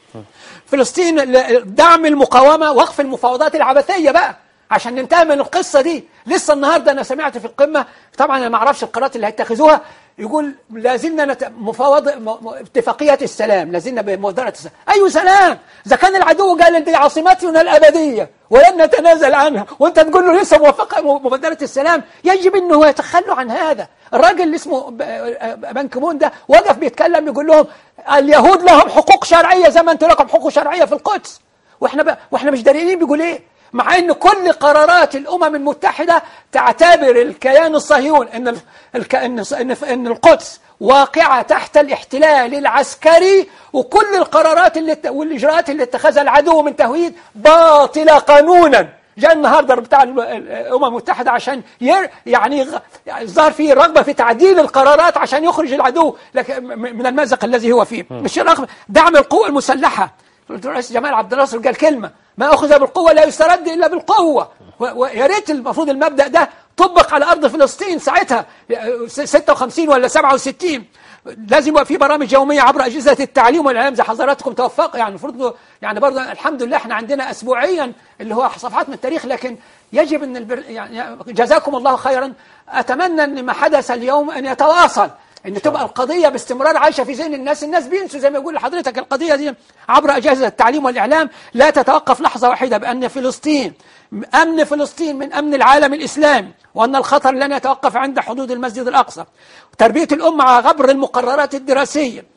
فلسطين دعم المقاومة، وقف المفاوضات العبثية بقى عشان ننتهي من القصة دي. لسه النهاردة أنا سمعت في القمة، طبعا أنا ما أعرفش القرارات اللي هيتخذوها، يقول لازلنا نت... مفاوض م... اتفاقية السلام، لازلنا بمبادرة السلام. أي سلام؟ إذا كان العدو قال دي عاصمتنا الأبدية ولن نتنازل عنها، وأنت تقول له لسه موافقة مبادرة السلام، يجب أنه يتخلوا عن هذا. الراجل اللي اسمه بان كي-مون ده وقف بيتكلم يقول لهم اليهود لهم حقوق شرعية زي ما أنتم لكم حقوق شرعية في القدس، وإحنا ب... وإحنا مش داريين بيقول إيه، مع أن كل قرارات الأمم المتحدة تعتبر الكيان الصهيوني إن الك... إن... إن... إن القدس واقعة تحت الاحتلال العسكري، وكل القرارات اللي... والإجراءات اللي اتخذها العدو من تهويد باطلة قانونا. جاء النهارده بتاع الأمم المتحدة عشان ير... يعني ظهر فيه رغبة في تعديل القرارات عشان يخرج العدو من المأزق الذي هو فيه. مش رغبة دعم القوة المسلحة. الرئيس جمال عبد الناصر قال كلمة: ما أخذ بالقوة لا يسترد إلا بالقوة. ويا ريت المفروض المبدأ ده طبق على أرض فلسطين ساعتها ستة وخمسين ولا سبعة وستين. لازم يبقى في برامج يومية عبر أجهزة التعليم والإعلام زي حضراتكم توفقوا. يعني المفروض يعني برضه الحمد لله احنا عندنا أسبوعيا اللي هو صفحات من التاريخ، لكن يجب أن البر... يعني جزاكم الله خيرا. أتمنى أن ما حدث اليوم أن يتواصل، ان تبقى القضية باستمرار عايشة في ذهن الناس. الناس بينسوا زي ما يقول لحضرتك القضية دي عبر أجهزة التعليم والإعلام لا تتوقف لحظة واحدة بأن فلسطين أمن فلسطين من أمن العالم الإسلامي، وأن الخطر لن يتوقف عند حدود المسجد الأقصى. تربية الأمة عبر المقررات الدراسية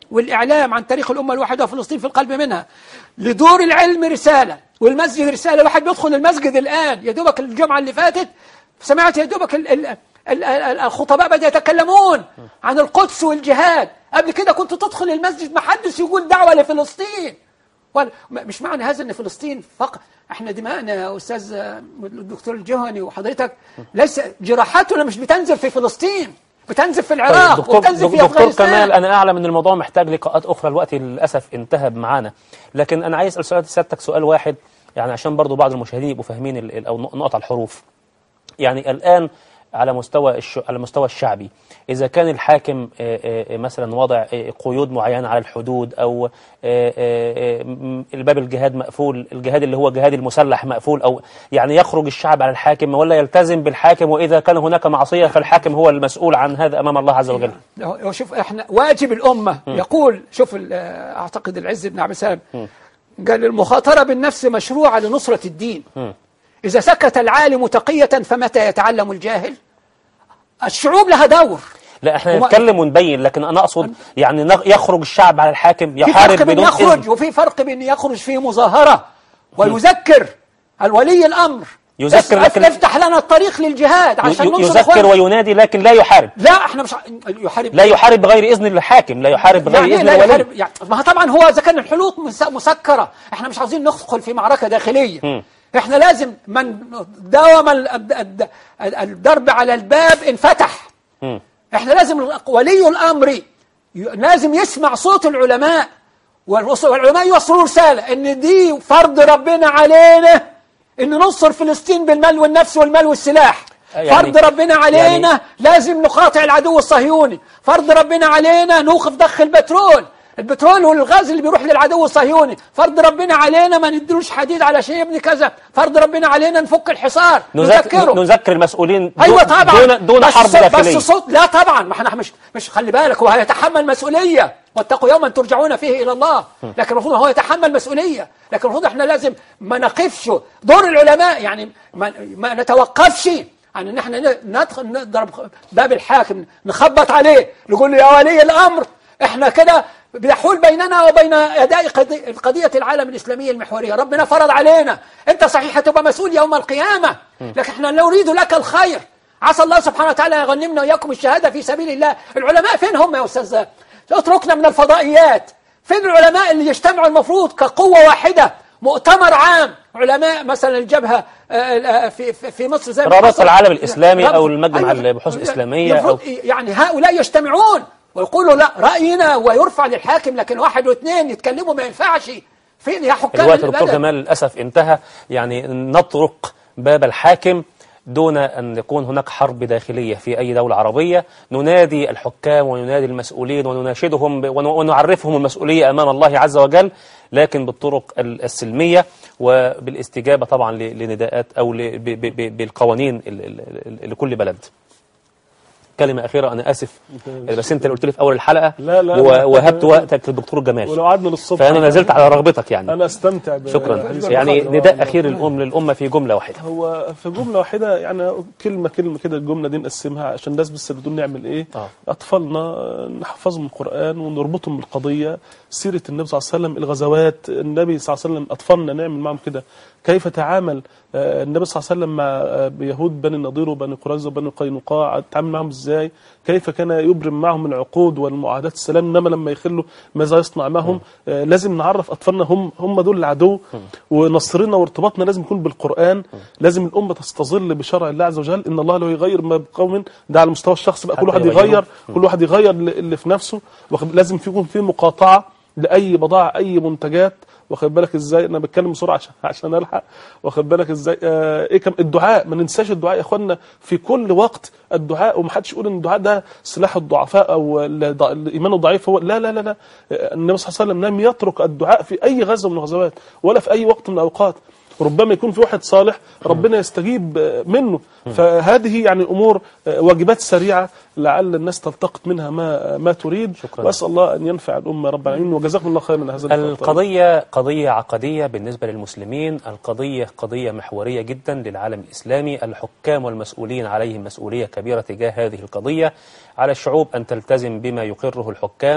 والإعلام عن تاريخ الأمة الواحدة وفلسطين في القلب منها. لدور العلم رسالة والمسجد رسالة. الواحد بيدخل المسجد الآن يا دوبك الجمعة اللي فاتت سمعت يا دوبك ال ال ال الخطباء بدأوا يتكلمون عن القدس والجهاد. قبل كده كنت تدخل المسجد ما حدش يقول دعوة لفلسطين. مش معنى هذا ان فلسطين فقط احنا دماءنا يا استاذ الدكتور الجهني وحضرتك ليس جراحاتنا مش بتنزل في فلسطين، بتنزل في العراق دكتور وبتنزل في دكتور افغانستان. كمال انا اعلم ان الموضوع محتاج لقاءات اخرى، الوقت للاسف انتهى معانا، لكن انا عايز اسال سؤال سيادتك سؤال واحد يعني عشان برضو بعض المشاهدين يبقوا فاهمين او نقط على الحروف. يعني الان على مستوى الش... على المستوى الشعبي إذا كان الحاكم مثلا وضع قيود معينة على الحدود أو الباب الجهاد مقفول، الجهاد اللي هو جهاد المسلح مقفول، أو يعني يخرج الشعب على الحاكم ولا يلتزم بالحاكم، وإذا كان هناك معصية فالحاكم هو المسؤول عن هذا أمام الله عز وجل. شوف احنا واجب الأمة م. يقول شوف أعتقد العز بن عبد السلام قال المخاطرة بالنفس مشروعة لنصرة الدين. م. إذا سكت العالم تقية فمتى يتعلم الجاهل؟ الشعوب لها دور. لا احنا نتكلم ونبين، لكن أنا أقصد يعني يخرج الشعب على الحاكم يحارب بدون يخرج إذن. وفي فرق بين يخرج في مظاهرة ويذكر الولي الأمر يذكر لكن افتح لنا الطريق للجهاد عشان ننصر يذكر وينادي لكن لا يحارب. لا احنا مش يحارب لا يحارب بغير إذن الحاكم، لا يحارب بغير يعني إذن لا الولي. يحارب يعني ما طبعا هو إذا كان الحلول مسكرة احنا مش عاوزين ندخل في معركة داخلية. م. احنا لازم من داوم الضرب على الباب انفتح. م. احنا لازم ولي الامر لازم يسمع صوت العلماء، والعلماء يوصلوا رسالة ان دي فرض ربنا علينا ان ننصر فلسطين بالمال والنفس والمال والسلاح. يعني فرض ربنا علينا يعني لازم نقاطع العدو الصهيوني. فرض ربنا علينا نوقف ضخ البترول البترول والغاز اللي بيروح للعدو الصهيوني. فرض ربنا علينا ما ندلوش حديد على شيء ابن كذا. فرض ربنا علينا نفك الحصار نذكره نذكر المسؤولين ايوه طبعا دون, دون حرب داخليه. بس صوت لا طبعا ما احنا مش مش خلي بالك هو هيتحمل مسؤوليه واتقوا يوما ترجعون فيه الى الله، لكن المفروض هو يتحمل مسؤوليه، لكن المفروض احنا لازم ما نقفش دور العلماء يعني ما, ما نتوقفش عن ان احنا ندخل نضرب باب الحاكم نخبط عليه نقول له يا ولي الامر احنا كده بيحول بيننا وبين أداء قضية العالم الإسلامية المحورية. ربنا فرض علينا أنت صحيح هتبقى مسؤول يوم القيامة، لكن احنا نريد لك الخير. عسى الله سبحانه وتعالى يغنمنا وإياكم الشهادة في سبيل الله. العلماء فين هم يا أستاذ؟ اتركنا من الفضائيات. فين العلماء اللي يجتمعوا المفروض كقوة واحدة مؤتمر عام علماء مثلا الجبهة في في مصر زي رابطة العالم الإسلامي أو المجمع البحوث الإسلامية أو يعني هؤلاء يجتمعون ويقولوا لا رأينا ويرفع للحاكم، لكن واحد واثنين يتكلموا ما ينفعش. فين يا حكام الوقت دكتور كمال للأسف انتهى. يعني نطرق باب الحاكم دون أن يكون هناك حرب داخلية في أي دولة عربية. ننادي الحكام وننادي المسؤولين ونناشدهم ونعرفهم المسؤولية أمام الله عز وجل، لكن بالطرق السلمية وبالاستجابة طبعا لنداءات أو بالقوانين لكل بلد. كلمة أخيرة أنا آسف بس أنت اللي قلت لي في أول الحلقة لا لا ووهبت وقتك للدكتور جمال ولو قعدنا للصبح فأنا ما زلت على رغبتك يعني. أنا أستمتع شكرا يعني نداء أخير للأم للأمة في جملة واحدة. هو في جملة واحدة يعني كلمة كلمة كده الجملة دي نقسمها عشان الناس بس بدون نعمل إيه آه. أطفالنا نحفظهم القرآن ونربطهم بالقضية، سيرة النبي صلى الله عليه وسلم، الغزوات النبي صلى الله عليه وسلم، أطفالنا نعمل معهم كده كيف تعامل النبي صلى الله عليه وسلم مع يهود بني النضير وبني قريظة وبني قينقاع، تعامل معهم ازاي، كيف كان يبرم معهم العقود والمعاهدات السلام، انما لما يخلوا ماذا يصنع معهم. آه لازم نعرف اطفالنا هم هم دول العدو، ونصرنا وارتباطنا لازم يكون بالقرآن. لازم الامه تستظل بشرع الله عز وجل، ان الله لا يغير ما بقوم، ده على المستوى الشخصي بقى كل واحد يغير كل واحد يغير اللي في نفسه. لازم يكون في مقاطعه لاي بضاعه اي منتجات، واخد بالك ازاي. انا بتكلم بسرعه عشان عشان الحق، واخد بالك ازاي. آه ايه كم الدعاء، ما ننساش الدعاء يا اخوانا في كل وقت. الدعاء ومحدش يقول ان الدعاء ده سلاح الضعفاء او الايمان الضعيف. هو لا لا لا لا النبي صلى الله عليه وسلم لم يترك الدعاء في اي غزوه من الغزوات ولا في اي وقت من الاوقات. ربما يكون في واحد صالح ربنا يستجيب منه. فهذه يعني امور واجبات سريعه لعل الناس تلتقط منها ما ما تريد. شكرا. واسال الله ان ينفع الامه رب العالمين، وجزاكم الله خيرا من هذا القضيه قضيه عقديه بالنسبه للمسلمين، القضيه قضيه محوريه جدا للعالم الاسلامي. الحكام والمسؤولين عليهم مسؤوليه كبيره تجاه هذه القضيه. على الشعوب ان تلتزم بما يقره الحكام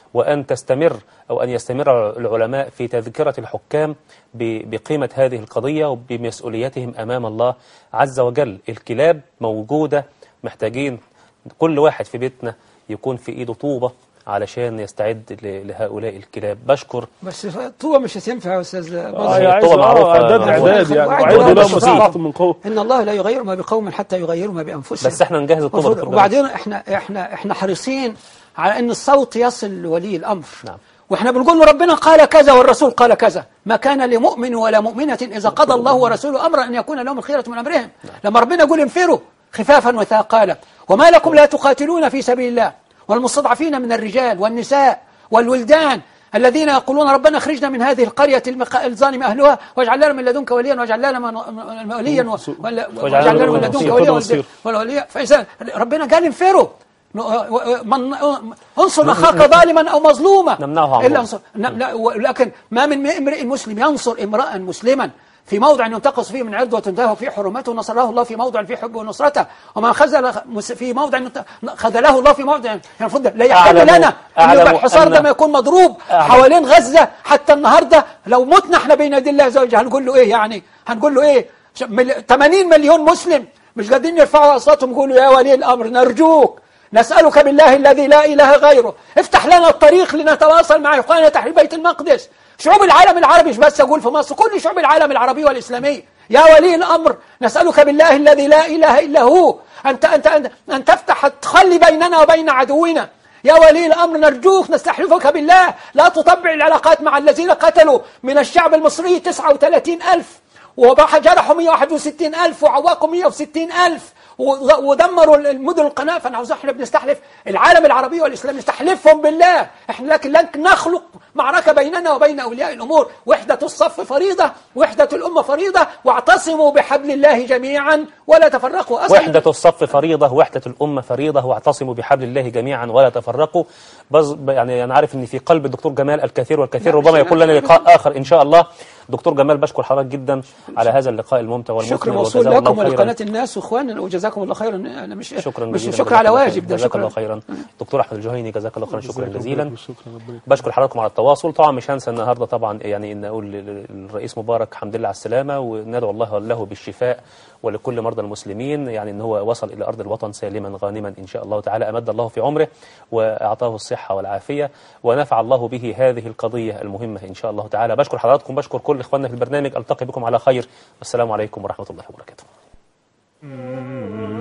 وأن تستمر أو أن يستمر العلماء في تذكرة الحكام بقيمة هذه القضية وبمسؤوليتهم أمام الله عز وجل. الكلاب موجودة، محتاجين كل واحد في بيتنا يكون في إيده طوبة علشان يستعد لهؤلاء الكلاب. بشكر. بس طوبة مش هتنفع يا أستاذ آه طوبة معروفة، اعداد اعداد يعني وعيدوا لهم مساعدة من قوة. إن الله لا يغير ما بقوم حتى يغيروا ما بأنفسهم. بس احنا نجهز الطوبة. وبعدين احنا احنا احنا حريصين على أن الصوت يصل لولي الأمر. نعم. واحنا بنقول له ربنا قال كذا والرسول قال كذا، ما كان لمؤمن ولا مؤمنة إذا قضى الله ورسوله أمرا أن يكون لهم الخيرة من أمرهم. نعم. لما ربنا يقول انفروا خفافا وثاقالا وما لكم لا تقاتلون في سبيل الله والمستضعفين من الرجال والنساء والولدان الذين يقولون ربنا اخرجنا من هذه القرية الظالم أهلها واجعل لنا من لدنك وليا واجعل لنا وليا واجعل لنا من لدنك وليا وليا. فإذا ربنا قال انفروا من انصر أخاك ظالما أو مظلوما نمنعه إلا انصر. لكن ما من امرئ مسلم ينصر امرأ مسلما في موضع ينتقص فيه من عرضه وتنتهك فيه حرمته نصره الله في موضع فيه حبه ونصرته، ومن خذل في موضع خذله الله في موضع ينفض. لا يحتاج لنا أن يبقى الحصار ده ما يكون مضروب حوالين غزة. حتى النهاردة لو متنا احنا بين يدي الله عز وجل هنقول له ايه؟ يعني هنقول له ايه؟ ثمانين مليون مسلم مش قادرين يرفعوا اصواتهم يقولوا يا ولي الامر نرجوك نسألك بالله الذي لا إله غيره افتح لنا الطريق لنتواصل مع إخواننا تحت بيت المقدس. شعوب العالم العربي مش بس أقول في مصر، كل شعوب العالم العربي والإسلامي. يا ولي الأمر نسألك بالله الذي لا إله إلا هو أنت أنت أن, أن تفتح تخلي بيننا وبين عدونا. يا ولي الأمر نرجوك نستحلفك بالله لا تطبع العلاقات مع الذين قتلوا من الشعب المصري تسعة وثلاثين ألف وجرحوا مئة وواحد وستين ألف وعواقوا مئة وستين ألف ودمروا المدن القناة. فاحنا احنا بنستحلف العالم العربي والإسلامي نستحلفهم بالله احنا، لكن لن نخلق معركة بيننا وبين أولياء الأمور. وحدة الصف فريضة، وحدة الأمة فريضة، واعتصموا بحبل الله جميعا ولا تفرقوا. وحدة الصف فريضة، وحدة الأمة فريضة، واعتصموا بحبل الله جميعا ولا تفرقوا. بس يعني أنا عارف أن في قلب الدكتور جمال الكثير والكثير، ربما يكون لنا لقاء آخر إن شاء الله. دكتور جمال بشكر حضرتك جدا على هذا اللقاء الممتع والمثمر. شكرا موصول لكم ولقناة الناس واخواننا وجزاكم الله خيرا. انا مش شكرا مش شكر على واجب، ده جزاك الله خيرا. دكتور احمد الجهيني جزاك الله خيرا شكرا جزيلا. بشكر حضراتكم على التواصل. طبعا مش هنسى النهارده طبعا يعني ان اقول للرئيس مبارك الحمد لله على السلامه، وندعو الله له بالشفاء ولكل مرضى المسلمين، يعني ان هو وصل الى ارض الوطن سالما غانما ان شاء الله تعالى. امد الله في عمره واعطاه الصحه والعافيه ونفع الله به هذه القضيه المهمه ان شاء الله تعالى. بشكر حضراتكم، بشكر كل اخواننا في البرنامج. التقي بكم على خير، والسلام عليكم ورحمه الله وبركاته.